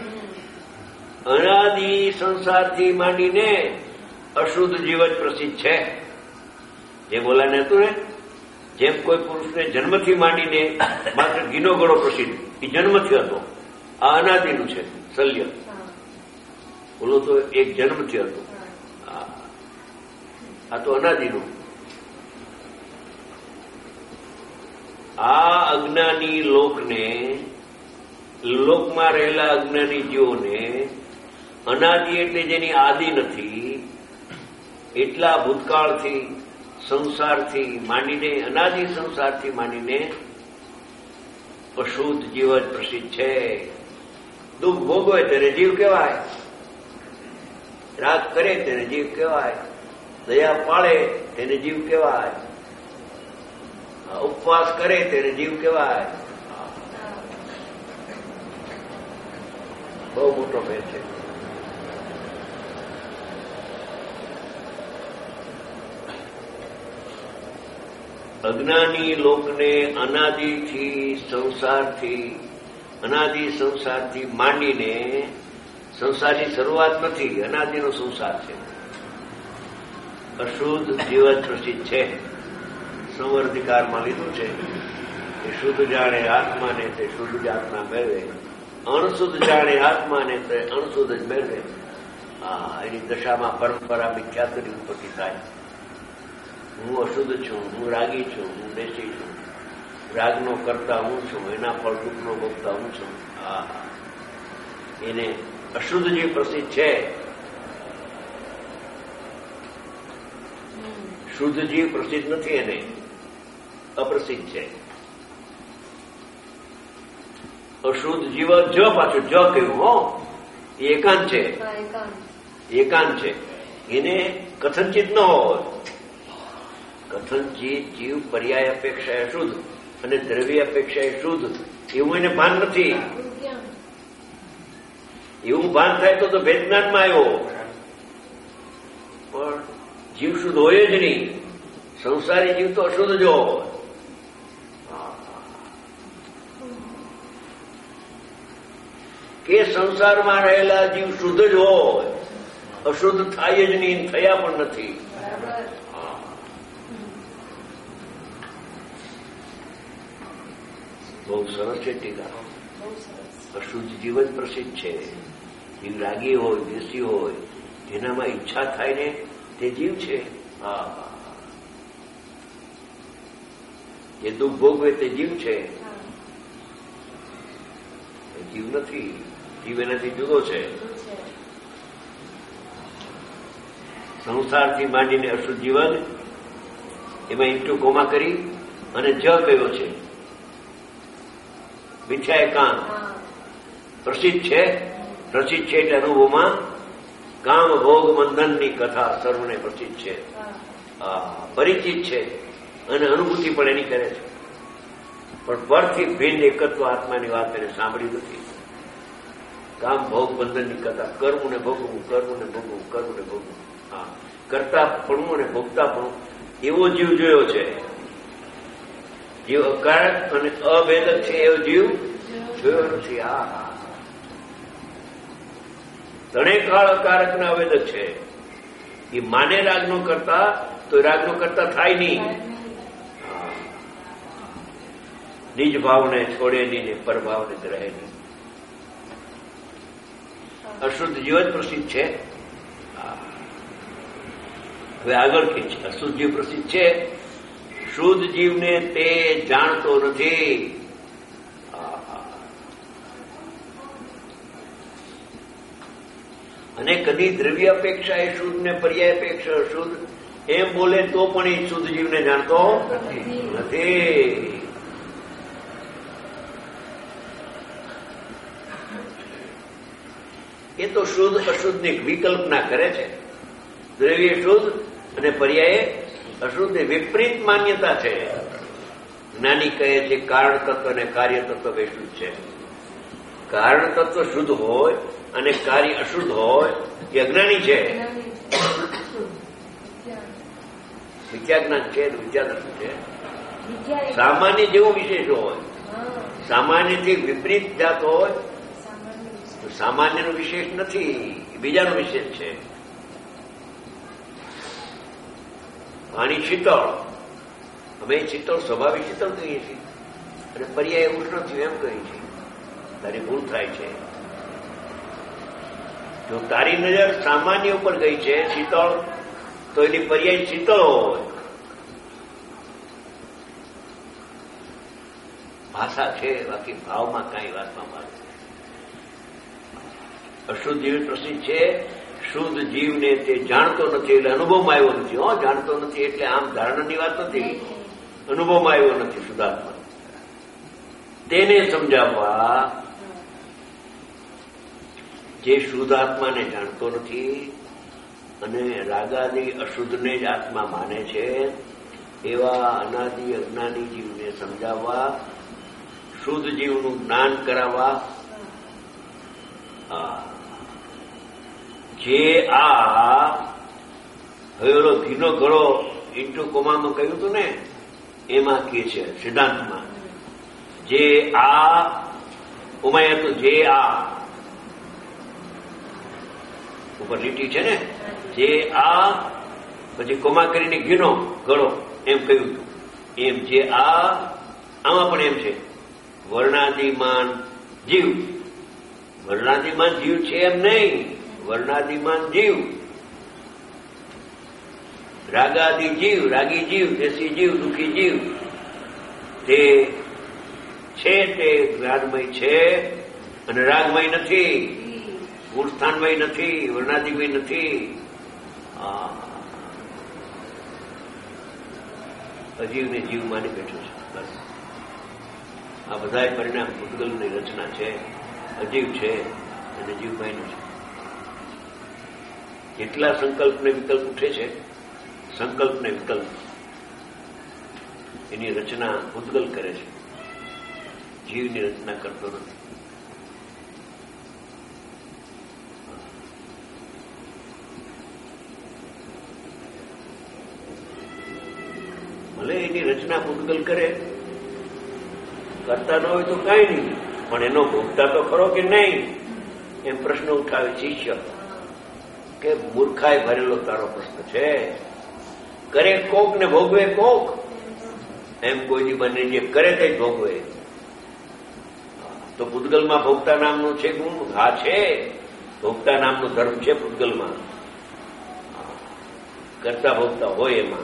અનાદિ સંસારથી માંડીને અશુદ્ધ જીવ જ પ્રસિદ્ધ છે. જે બોલાને હતું ને, જેમ કોઈ પુરુષને જન્મથી માંડીને માત્ર ઘીનો ઘડો પ્રસિદ્ધ, એ જન્મથી હતો. આ અનાદિનું છે શલ્ય. બોલો તો એક જન્મથી હતું. આ તો અનાદિનું. આ અજ્ઞાની લોકને, લોકમાં રહેલા અજ્ઞાની જીવોને અનાદિ એટલે જેની આદિ નથી એટલા ભૂતકાળથી, સંસારથી માંડીને, અનાદિ સંસારથી માંડીને અશુદ્ધ જીવ જ પ્રસિદ્ધ છે. દુઃખ ભોગવે તેને જીવ કહેવાય, રાગ કરે તેને જીવ કહેવાય, દયા પાળે તેને જીવ કહેવાય, ઉપવાસ કરે તેને જીવ કહેવાય. બહુ મોટો ભેદ છે. અજ્ઞાની લોકને અનાદિથી, સંસારથી, અનાદિ સંસારથી માંડીને, સંસારની શરૂઆત નથી, અનાદિનો સંસાર છે, અશુદ્ધ જીવન પ્રસિદ્ધ છે. સંવર્ધિકારમાં લીધું છે કે શુદ્ધ જાણે આત્માને તે શુદ્ધ જ આત્મા મેળવે, અણશુદ્ધ જાણે આત્માને તે અણશુદ્ધ જ મેળવે. એની દશામાં પરંપરા મિથ્યાત્વની ઉત્પત્તિ થાય. હું અશુદ્ધ છું, હું રાગી છું, હું દેશી છું, રાગનો કરતા હું છું, એના ફળ દુઃખનો ભોગતા હું છું. એને અશુદ્ધ જે પ્રસિદ્ધ છે, શુદ્ધ જીવ પ્રસિદ્ધ નથી, એને અપ્રસિદ્ધ છે. અશુદ્ધ જીવ જ પાછું જ કહ્યું હો, એ એકાંત છે, એકાંત છે. એને કથનચિત ન હોય. કથનચિત જીવ પર્યાય અપેક્ષાએ શુદ્ધ અને દ્રવ્ય અપેક્ષાએ શુદ્ધ એવું એને ભાન નથી. એવું ભાન થાય તો વેદનાનમાં આવ્યો, પણ જીવ શુદ્ધ હોય જ નહીં. સંસારી જીવ તો અશુદ્ધ જ હોય. કે સંસારમાં રહેલા જીવ શુદ્ધ જ હોય, અશુદ્ધ થાય જ નહીં, થયા પણ નથી. બહુ સરસ છે ટીકા. અશુદ્ધ જીવન પ્રસિદ્ધ છે. જીવ રાગી હોય, દેશી હોય, જેનામાં ઈચ્છા થાય ને તે જીવ છે. જે દુઃખ ભોગવે તે જીવ છે, જીવ નથી. જીવ એનાથી જુદો છે. સંસારથી માંડીને અશુદ્ધ જીવન, એમાં ઇન્ટુ કોમા કરી અને જ કયો છે. મિથ્યા એકાંત પ્રસિદ્ધ છે. પ્રસિદ્ધ છે એટલે અનુભવમાં કામ ભોગ બંધનની કથા સર્વને પ્રસિદ્ધ છે, પરિચિત છે, અને અનુભૂતિ પણ એની કરે છે. પણ પરથી ભિન્ન એકત્વ આત્માની વાત એને સાંભળી નથી. કામ ભોગ બંધનની કથા, કરવું ને ભોગવું, કરવું ને ભોગવું, કરવું ને ભોગવું. કરતા પણ અને ભોગતા પણ એવો જીવ જોયો છે. જીવ અકારક અને અભેદક છે એવો જીવ જોયો નથી. ત્રણેય કાળ અકારક ને અવેદક છે. એ માને રાગનો કરતા તો રાગનો કરતા થાય નહીં. નિજ ભાવને છોડે નહીં ને પરભાવને રહે નહીં. અશુદ્ધ જીવન પ્રસિદ્ધ છે. હવે આગળ કે છે અશુદ્ધ જીવ પ્રસિદ્ધ છે. શુદ્ધ જીવને તે જાણતો નથી. અને કદી દ્રવ્ય અપેક્ષા એ શુદ્ધ ને પર્યાય અપેક્ષા શુદ્ધ એમ બોલે તો પણ એ શુદ્ધ જીવને જાણતો નથી. એ તો શુદ્ધ અશુદ્ધની વિકલ્પના કરે છે. દ્રવ્ય શુદ્ધ અને પર્યાય અશુદ્ધ વિપરીત માન્યતા છે. જ્ઞાની કહે છે કારણ તત્વ અને કાર્ય તત્વ બે શુદ્ધ છે. કારણ તત્વ શુદ્ધ હોય અને કાર્ય અશુદ્ધ હોય એ અજ્ઞાની છે. મિથ્યા જ્ઞાન છે, વિચાર છે. સામાન્ય જેવું વિશેષ હોય, સામાન્યથી વિપરીત જાત હોય તો સામાન્યનો વિશેષ નથી, બીજાનો વિશેષ છે. પાણી શીતળ, અમે શીતળ સ્વભાવિક શીતળ કહીએ છીએ અને પર્યાય ઉષ્ણ થયું એમ કહીએ છીએ. તારી ભૂલ થાય છે. જો તારી નજર સામાન્ય ઉપર ગઈ છે શીતળ, તો એની પર્યાય શીતળ હોય. ભાષા છે, બાકી ભાવમાં કાંઈ વાતમાં વાત નથી. અશુદ્ધ જીવ પ્રસિદ્ધ છે. શુદ્ધ જીવને તે જાણતો નથી એટલે અનુભવમાં આવ્યો નથી. જાણતો નથી એટલે આમ ધારણાની વાત નથી, અનુભવમાં આવ્યો નથી. શુદ્ધાત્મા તેને સમજાવવા જે શુદ્ધાત્માને જાણતો નથી અને રાગાદિ અશુદ્ધને જ આત્મા માને છે એવા અનાદિ અજ્ઞાની જીવને સમજાવવા, શુદ્ધ જીવનું જ્ઞાન કરાવવા, જે આ હવે ઓલો ઘીનો ઘડો ઇન્ટુ કોમામાં કહ્યું હતું ને, એમાં કે છે સિદ્ધાંતમાં, જે આ ઉમાય હતું, જે આ ઉપર લીટી છે ને, જે આ પછી કોમા કરીને ઘીનો ઘડો એમ કહ્યું હતું. એમ જે આમાં પણ એમ છે, વર્ણાદિમાન જીવ. વર્ણાદિમાન જીવ છે એમ નહીં, વર્ણાદિમાન જીવ, રાગાદિ જીવ, રાગી જીવ, દેશી જીવ, દુઃખી જીવ, તે છે તે જ્ઞાનમય છે અને રાગમય નથી, મૂળ સ્થાનમય નથી, વર્ણાદિમય નથી. અજીવને જીવ માની બેઠો છે. બસ આ બધા પરિણામ ભૂતગલની રચના છે. અજીવ છે અને જીવ માન્યું છે. કેટલા સંકલ્પને વિકલ્પ ઉઠે છે, સંકલ્પને વિકલ્પ એની રચના ભૂતગલ કરે છે, જીવની રચના કરતો નથી. ભલે એની રચના ભૂતગલ કરે, કરતા ન હોય તો કાંઈ નહીં, પણ એનો ભોગતા તો ખરો કે નહીં એમ પ્રશ્ન ઉઠાવે શિષ્ય કે મૂર્ખાય ભરેલો તારો પ્રશ્ન છે. કરે કોક ને ભોગવે કોક, એમ કોઈ બંને જે કરે તે ભોગવે. તો પૂતગલમાં ભોગતા નામનું છે ગુણ? હા છે, ભોગતા નામનો ધર્મ છે પૂતગલમાં. કરતા ભોગતા હોય એમાં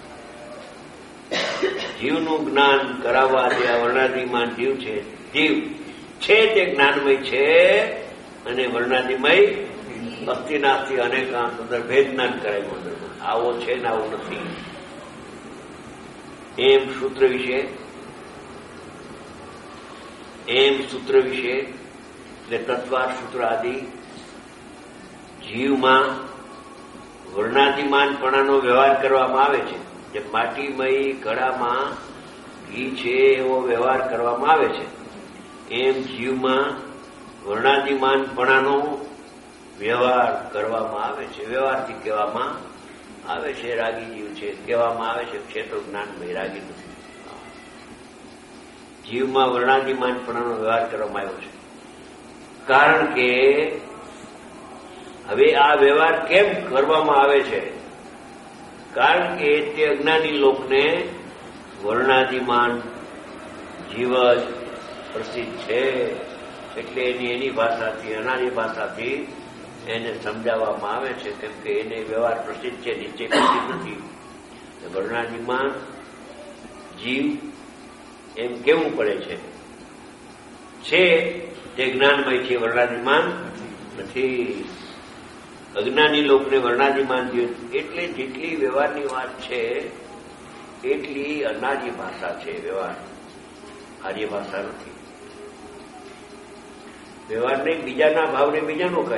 જીવનું જ્ઞાન કરાવવા જે વર્ણાદિમાન જીવ છે, જીવ છે તે જ્ઞાનમય છે અને વર્ણાદિમય અસ્થિ નાસ્તિ અનેકાંત અંદર ભેદ જ્ઞાન કરાવ્યું. આવો છે ને આવો નથી એમ સૂત્ર વિશે એટલે તત્વાર સૂત્ર આદિ જીવમાં વર્ણાદિમાનપણાનો વ્યવહાર કરવામાં આવે છે. જે માટીમય ઘડામાં ઘી છે એવો વ્યવહાર કરવામાં આવે છે, એમ જીવમાં વર્ણાદિમાનપણાનો વ્યવહાર કરવામાં આવે છે. વ્યવહારથી કહેવામાં આવે છે રાગી જીવ છે, કહેવામાં આવે છે ક્ષેત્ર જ્ઞાનમય, રાગી નથી. જીવમાં વર્ણાદિમાનપણાનો વ્યવહાર કરવામાં આવ્યો છે. કારણ કે હવે આ વ્યવહાર કેમ કરવામાં આવે છે? કારણ કે તે અજ્ઞાની લોકને વર્ણાદિમાન જીવ જ પ્રસિદ્ધ છે, એટલે એની ભાષાથી, અનાની ભાષાથી એને સમજાવવામાં આવે છે. કેમ કે એને વ્યવહાર પ્રસિદ્ધ છે, નિશ્ચય પ્રસિદ્ધ નથી. વર્ણાદિમાન જીવ એમ કેવું પડે છે તે જ્ઞાનમય છે, વર્ણાદિમાન નથી. અજ્ઞાની લોકને વર્ણાદિમાન જીવ એટલે જેટલી વ્યવહારની વાત છે એટલી અનાર્ય ભાષા છે. વ્યવહાર આર્ય ભાષા નથી. વ્યવહારને બીજાના ભાવને બીજાનો કહે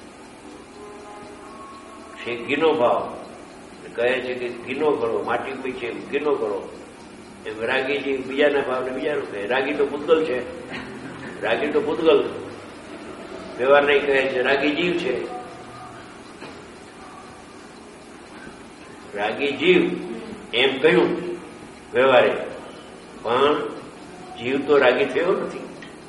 છે. ઘીનો ભાવ કહે છે કે ઘીનો કરો, માટી પી છે ઘીનો કરો. એમ રાગીજી બીજાના ભાવને બીજાનો કહે. રાગી તો પૂતગલ છે, રાગી તો પૂતગલ. વ્યવહાર નહીં કહે છે રાગી જીવ છે. રાગી જીવ એમ કહ્યું વ્યવહારે, પણ જીવ તો રાગી થયો નથી,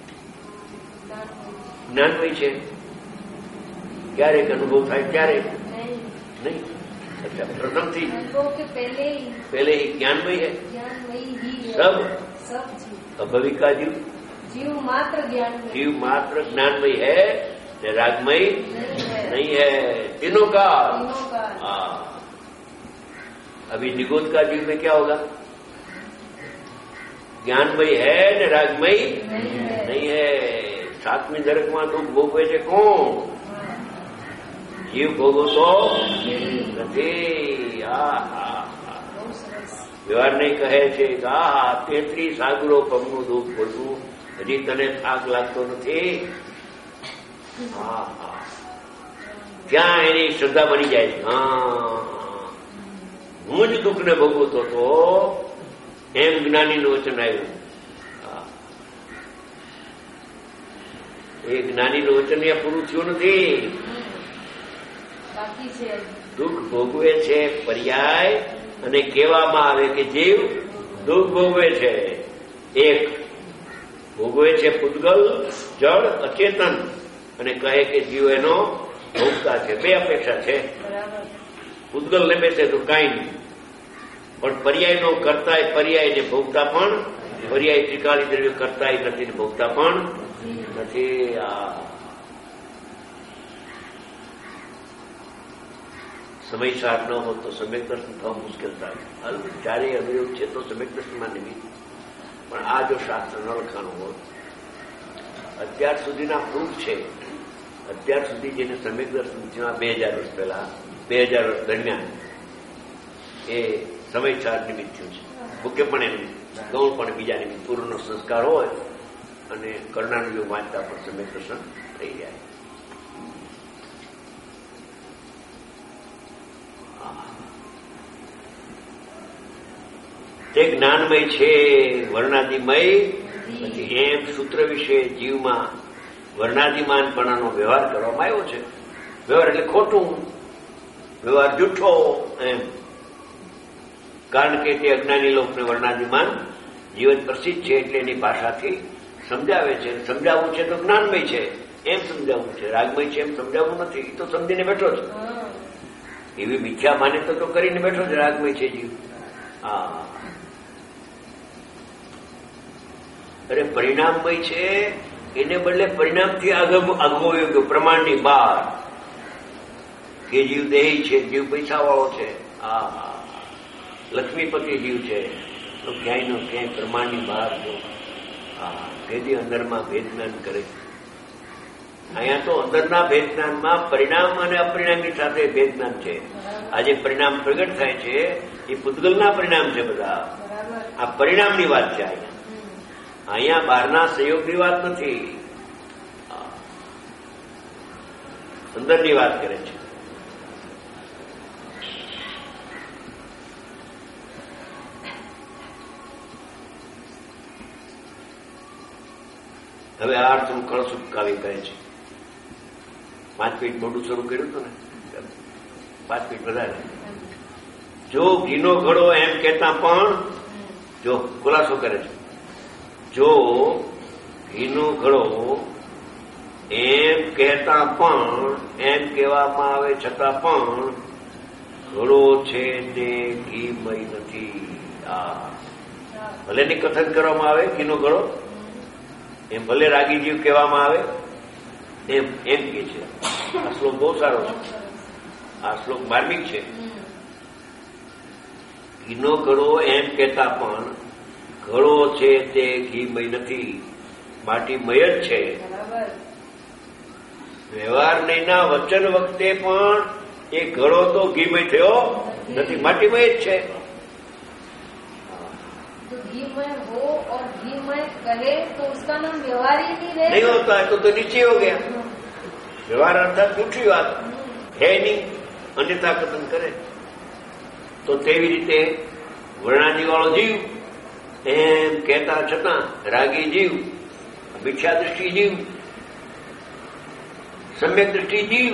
જ્ઞાનમય છે. ક્યારેક અનુભવ થાય ત્યારે નહીં. अच्छा प्रथम थी पहले ही ज्ञानमय है सब अभविक का जीव मात्र ज्ञानमय है, रागमय नहीं है. तीनों का अभी निगोद का जीव में क्या होगा? જ્ઞાનમય હૈ ને રાગમય નહીં હૈ. સાતમી નરકમાં દુઃખ ભોગવે છે કોણ? જીવ ભોગવતો નથી. વ્યવહાર નહીં કહે છે કે 33 સાગરો પગનું દુઃખ ભોગવું, હજી તને થાક લાગતો નથી. ત્યાં એની શ્રદ્ધા બની જાય છે. હું જ દુઃખને ભોગવતો હતો એમ જ્ઞાનીનું વચન આવ્યું. એ જ્ઞાનીનું વચન અહીંયા પૂરું થયું નથી. દુઃખ ભોગવે છે પર્યાય, અને કહેવામાં આવે કે જીવ દુઃખ ભોગવે છે. એક ભોગવે છે પૂતગલ, જળ, અચેતન, અને કહે કે જીવ એનો ભોગતા છે. બે અપેક્ષા છે. પૂતગલ ને બેસે તો કાંઈ નહીં, પણ પર્યાયનો કરતા પર્યાય ને ભોગતા પણ, પર્યાય ત્રિકાળી દ્રવ્ય કરતા નથી ને ભોગતા પણ નથી. સમય સાર ન હોત તો સમ્યક દર્શન થવા મુશ્કેલ થાય. જ્યારે અવિરોધ છે તો સમ્યક દર્શનમાં નિમિત્ત, પણ આ જો શાસ્ત્ર ન લખાણું હોત, અત્યાર સુધીના પ્રૂફ છે, અત્યાર સુધી જેને સમ્યક દર્શન થયા 2000 વર્ષ પહેલા, 2000 વર્ષ દરમિયાન એ સમય સાર નિમિત્ત થયું છે. મુખ્ય પણ એનું ગૌણ પણ બીજા નિમિત્ત પૂર્વનો સંસ્કાર હોય અને કરનારું જો વાંચતા પણ સમ્યક દર્શન થઈ જાય. તે જ્ઞાનમય છે, વર્ણાદિમય નથી. એમ સૂત્ર વિશે જીવમાં વર્ણાદિમાનપણાનો વ્યવહાર કરવામાં આવ્યો છે. વ્યવહાર એટલે ખોટું, વ્યવહાર જૂઠો એમ. કારણ કે તે અજ્ઞાની લોકને વર્ણાદિમાન જીવન પ્રસિદ્ધ છે એટલે એની ભાષાથી સમજાવે છે. સમજાવવું છે તો જ્ઞાનમય છે એમ સમજાવવું છે, રાગમય છે એમ સમજાવવું નથી. તો સમજીને બેઠો છે. એવી મિથ્યા માન્યતા તો કરીને બેઠો છે રાગમય છે જીવ. અરે પરિણામમય છે એને બદલે પરિણામથી આગવો યોગ્ય, પ્રમાણની બહાર. કે જીવ દેહી છે, જીવ પૈસાવાળો છે, લક્ષ્મીપતિ જીવ છે, તો ક્યાંય નો ક્યાંય પ્રમાણની બહાર જો ભેદી અંદરમાં ભેદ જ્ઞાન કરે. અહીંયા તો અંદરના ભેદ જ્ઞાનમાં પરિણામ અને અપરિણામની સાથે ભેદ જ્ઞાન છે. આજે પરિણામ પ્રગટ થાય છે એ પૂતગલના પરિણામ છે બધા. આ પરિણામની વાત છે. અહીંયા બહારના સંયોગની વાત નથી, અંદરની વાત કરે છે. હવે આ અર્થનું કળસુખ કાવ્ય કહે છે. 5 ફીટ મોટું શરૂ કર્યું હતું ને, 5 ફીટ વધારે. જો ઘીનો ઘડો એમ કહેતા પણ, જો ખુલાસો કરે છે, જો ઘીનો ઘડો એમ કહેતા પણ, એમ કહેવામાં આવે છતાં પણ ઘડો છે તે ઘીમય નથી. ભલે ની કથન કરવામાં આવે ઘીનો ઘડો, એમ ભલે રાગી જીવ કહેવામાં આવે, એમ એમ કે છે. આ શ્લોક બહુ સારો છે. આ શ્લોક માર્મિક છે. ઘીનો ઘડો એમ કહેતા પણ ઘડો છે તે ઘીમય નથી, માટીમય જ છે. વ્યવહાર નહીંના વચન વખતે પણ એ ઘડો તો ઘીમય થયો નથી, માટીમય જ છે. तो घीमय हो और घीमय कहे तो उसका नाम व्यवहार ही नहीं होता है. तो नीचे हो गया. व्यवहार अर्थात झूठी વાત है नहीं, अन्यथा कथन करे. તો તેવી રીતે વર્ણાદિવાળો જીવ એમ કહેતા છતાં રાગી જીવ, મિથ્યા દૃષ્ટિ જીવ, સમ્યક દૃષ્ટિ જીવ.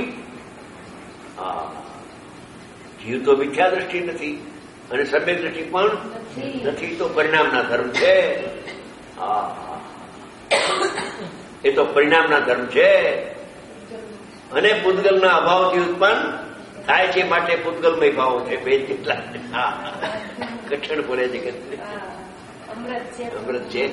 જીવ તો મિથ્યા દૃષ્ટિ નથી અને સમ્યક દૃષ્ટિ પણ નથી. તો પરિણામના ધર્મ છે. એ તો પરિણામના ધર્મ છે. અને પૂતગલના અભાવથી ઉત્પન્ન થાય છે, માટે પૂતગલમય ભાવો છે. બે જેટલા કઠણ બોલે છે કે અમૃત છે.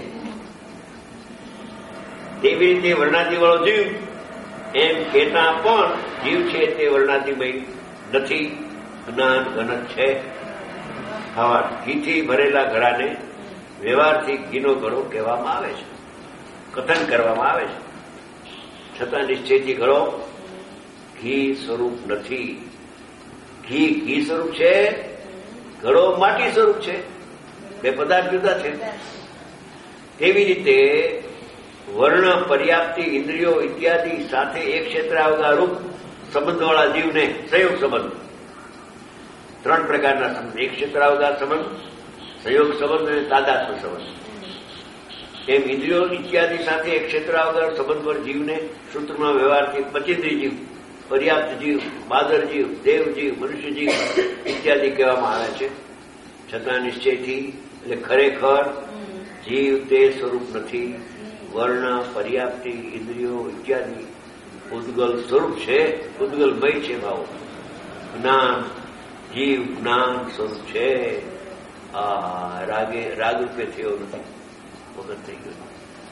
તેવી રીતે વર્ણાદિવાળો જીવ એમ કહેતા પણ જીવ છે તે વર્ણાદિમય નથી, જ્ઞાન ઘન છે. હવા ઘીથી ભરેલા ઘડાને વ્યવહારથી ઘીનો ઘડો કહેવામાં આવે છે, કથન કરવામાં આવે છે. છતાં નિશ્ચયથી ઘડો ઘી સ્વરૂપ નથી. ઘી ઘી સ્વરૂપ છે, ઘડો માટી સ્વરૂપ છે. બે પદાર્થ જુદા છે. તેવી રીતે વર્ણ, પર્યાપ્તિ, ઇન્દ્રિયો ઇત્યાદિ સાથે એક ક્ષેત્રાવગારૂપ સંબંધવાળા જીવને સંયોગ સંબંધ, ત્રણ પ્રકારના સંબંધ, એક ક્ષેત્રાવગાર સંબંધ, સંયોગ સંબંધ અને તાદાત્મ્ય સંબંધ. એમ ઇન્દ્રિયો ઇત્યાદિ સાથે એક ક્ષેત્રાવગાર સંબંધ પર જીવને સૂત્રમાં વ્યવહારથી પચેન્દ્રી જીવ, પર્યાપ્ત જીવ, બાદર જીવ, દેવ જીવ, મનુષ્ય જીવ ઇત્યાદિ કહેવામાં આવે છે. છતાં નિશ્ચયથી એટલે ખરેખર જીવ તે સ્વરૂપ નથી. વર્ણ, પર્યાપ્તિ, ઇન્દ્રિયો ઇત્યાદિ ઉદ્ગલ સ્વરૂપ છે, ઉદ્ગલમય છે ભાવ. જ્ઞાન, જીવ જ્ઞાન સ્વરૂપ છે. રાગ રૂપે થયો નથી, વખત થઈ ગયો.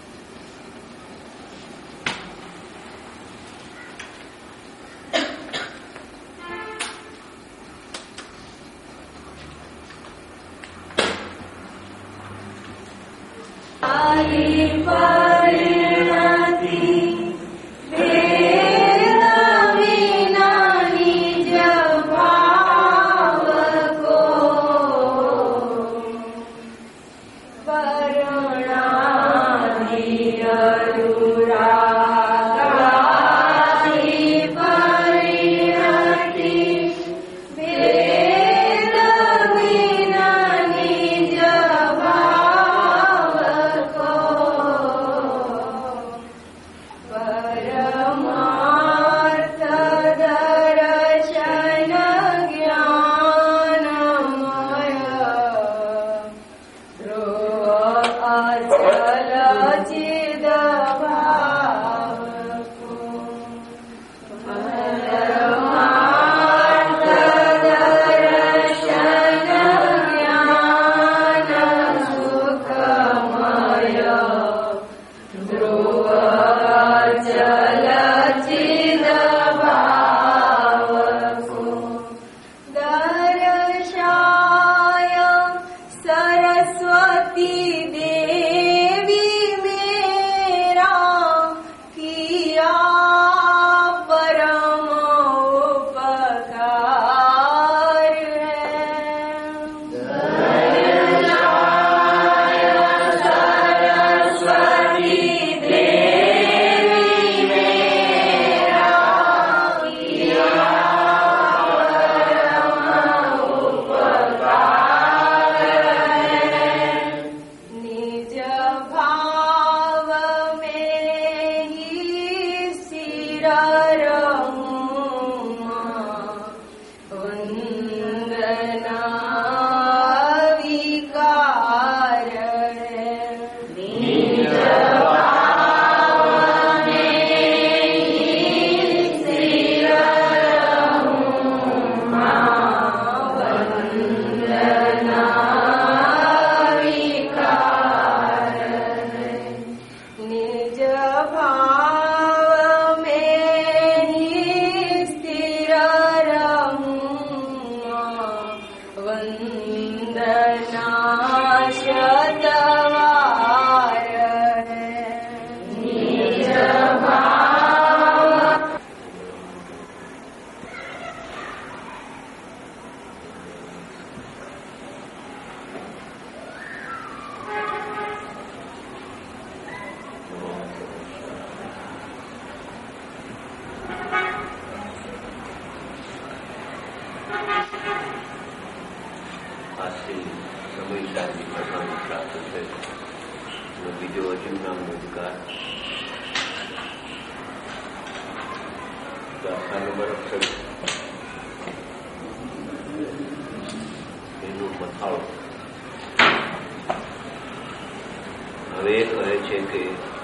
હવે કહે છે કે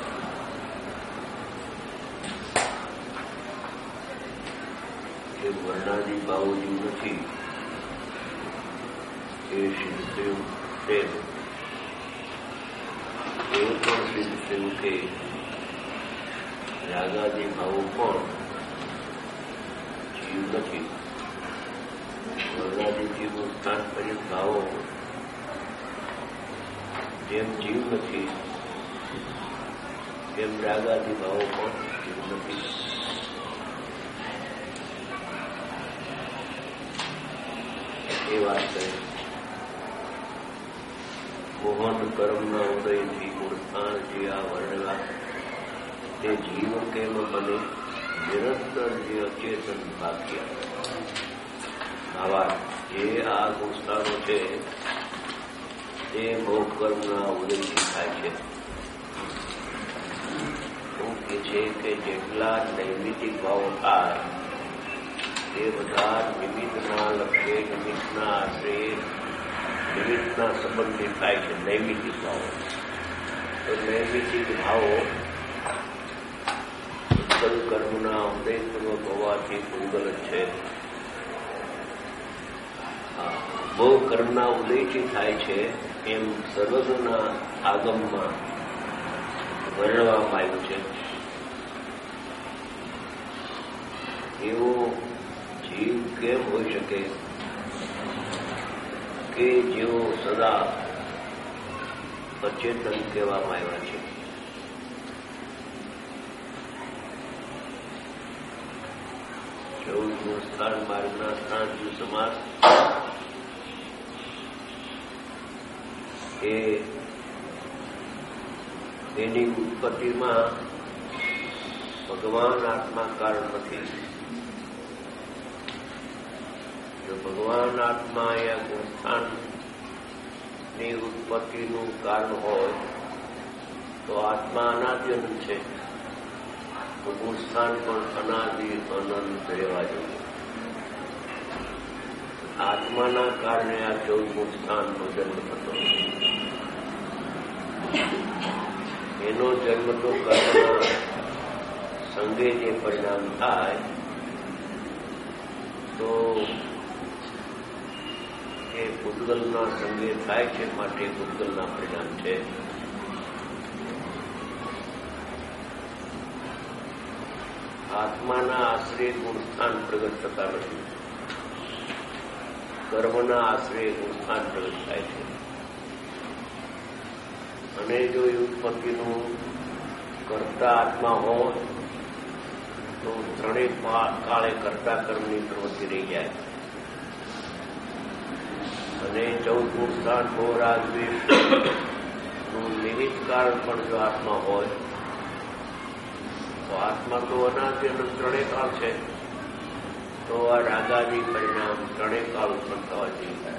વર્ણાદી ભાવો જીવ નથી, એ સિદ્ધ થયું તેમ એવું પણ સિદ્ધ થયું કે રાગાદી ભાવો પણ જીવ નથી. વર્ણાદી જીવનું સ્થાન કરી ભાવો જેમ જીવ નથી તેમ રાગાદી ભાવો પણ જીવ નથી. એ વાત કરી. મોહન કર્મના ઉદયથી મૂળસ્થાન જે આ વર્ણવા તે જીવ કેમ બને નિરંતર જે અચેતન ભાગ્યા. આવા જે આ ગુણસ્થાનો છે તે મોહ કર્મના ઉદયથી થાય છે. શું કે છે કે જેટલા નૈમિતિક ભાવો થાય તે બધા નિમિત્તના લક્ષ્ય, નિમિત્તના આશ્રય, નિમિત્તના સંબંધિત થાય છે. નૈમિતિક ભાવો તો નૈમિતિક ભાવો ઉત્કલ કર્મના ઉદયપૂર્વક હોવાથી પૂગલ છે. બહુ કર્મના ઉદયથી થાય છે એમ સર્વજ્ઞના આગમમાં વર્ણવામાં આવ્યું છે. એવો જીવ કેમ હોઈ શકે કે જેઓ સદા અચેતન કહેવામાં આવ્યા છે. ચૌદમું સ્થાન માર્ગના સ્થાન સમાસ એ એની ઉત્પત્તિમાં ભગવાન આત્મા કારણ નથી. જો ભગવાન આત્મા યા ગુણસ્થાનની ઉત્પત્તિનું કારણ હોય તો આત્મા અનાદિ અનંત છે, તો ગુણસ્થાન પણ અનાદિ અનંત રહેવા જોઈએ. આત્માના કારણે આ 14 ગુણસ્થાનનો જન્મ થતો. એનો જન્મ તો કર્મના સંગે જે પરિણામ થાય તો એ પૂતગલના સંગે થાય છે, માટે પૂતગલના પરિણામ છે. આત્માના આશ્રય ગુણસ્થાન પ્રગટ થતા નથી, કર્મના આશ્રય ગુણસ્થાન પ્રગટ થાય છે. અને જો એ ઉત્પત્તિનું કરતા આત્મા હોય તો ત્રણેય કાળે કરતા કર્મની પ્રવૃત્તિ રહી જાય. અને 14 ગુણસ્થાન મોરાદ્વેષનું નિમિત્ત કારણ પણ જો આત્મા હોય તો આત્મા તો અનાદિ અનંત ત્રણેય કાળ છે, તો આ રાગાદી પરિણામ ત્રણેય કાળ ઉત્પન્ન થવા જોઈએ.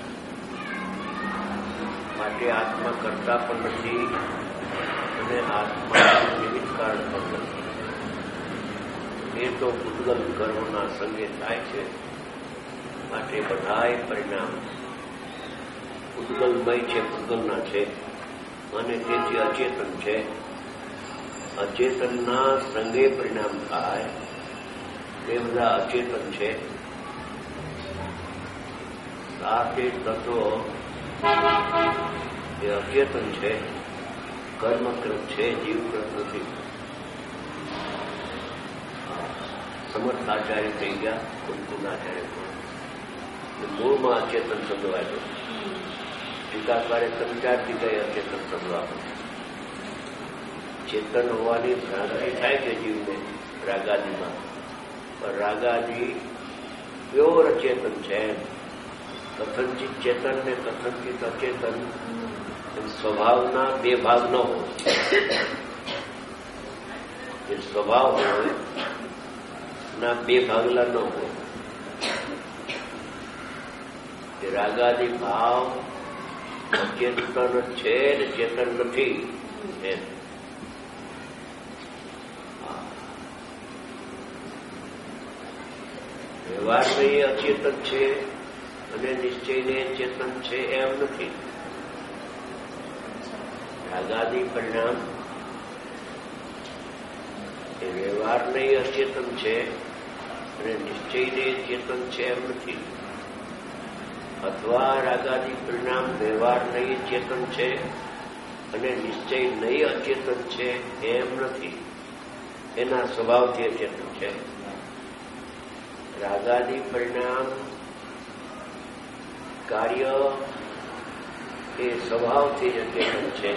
માટે આત્મા કરતા પણ નથી અને આત્મા નિમિત્ત કારણ પણ નથી. એ તો પૂતગલ કર્મના સંગે થાય છે, માટે બધાય પરિણામ પૂતગલમય છે, પૂતગલના છે અને તેથી અચેતન છે. અચેતનના સંગે પરિણામ થાય તે બધા અચેતન છે. સાથે તત્વો એ અચેતન છે, કર્મકૃત છે, જીવકૃત નથી. સમર્થ આચાર્ય થઈ ગયા, કુંકુમાચાર્ય પણ મૂળમાં અચેતન શબ્દ વાંચો. ટીકાકારે 3-4 જગ્યાએ અચેતન શબ્દ આપો. ચેતન હોવાની ભ્રાંતિ થાય છે જીવને રાગાદીમાં, પણ રાગાદી પ્યોર અચેતન છે. કથનચિત ચેતન ને કથનચિત અચેતન સ્વભાવના બે ભાગ ન હોય. એ સ્વભાવ હોય ના બે ભાગલા ન હોય. એ રાગાદી ભાવ અચેતન છે ને ચેતન નથી. એમ વ્યવહારને અચેતન છે અને નિશ્ચયને ચેતન છે એમ નથી. રાગાદી પરિણામ એ વ્યવહારને અચેતન છે અને નિશ્ચયને ચેતન છે એમ નથી. અથવા રાગાદી પરિણામ વ્યવહાર નહીં ચેતન છે અને નિશ્ચય નહીં અચેતન છે એમ નથી. એના સ્વભાવથી અચેતન છે. રાગાદી પરિણામ કાર્ય એ સ્વભાવથી જ અચેતન છે.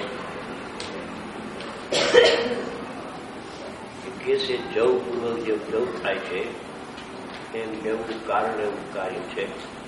કેસે જવ પૂર્વક જેમ જવ થાય છે એમ જવું કારણ એવું કાર્ય છે.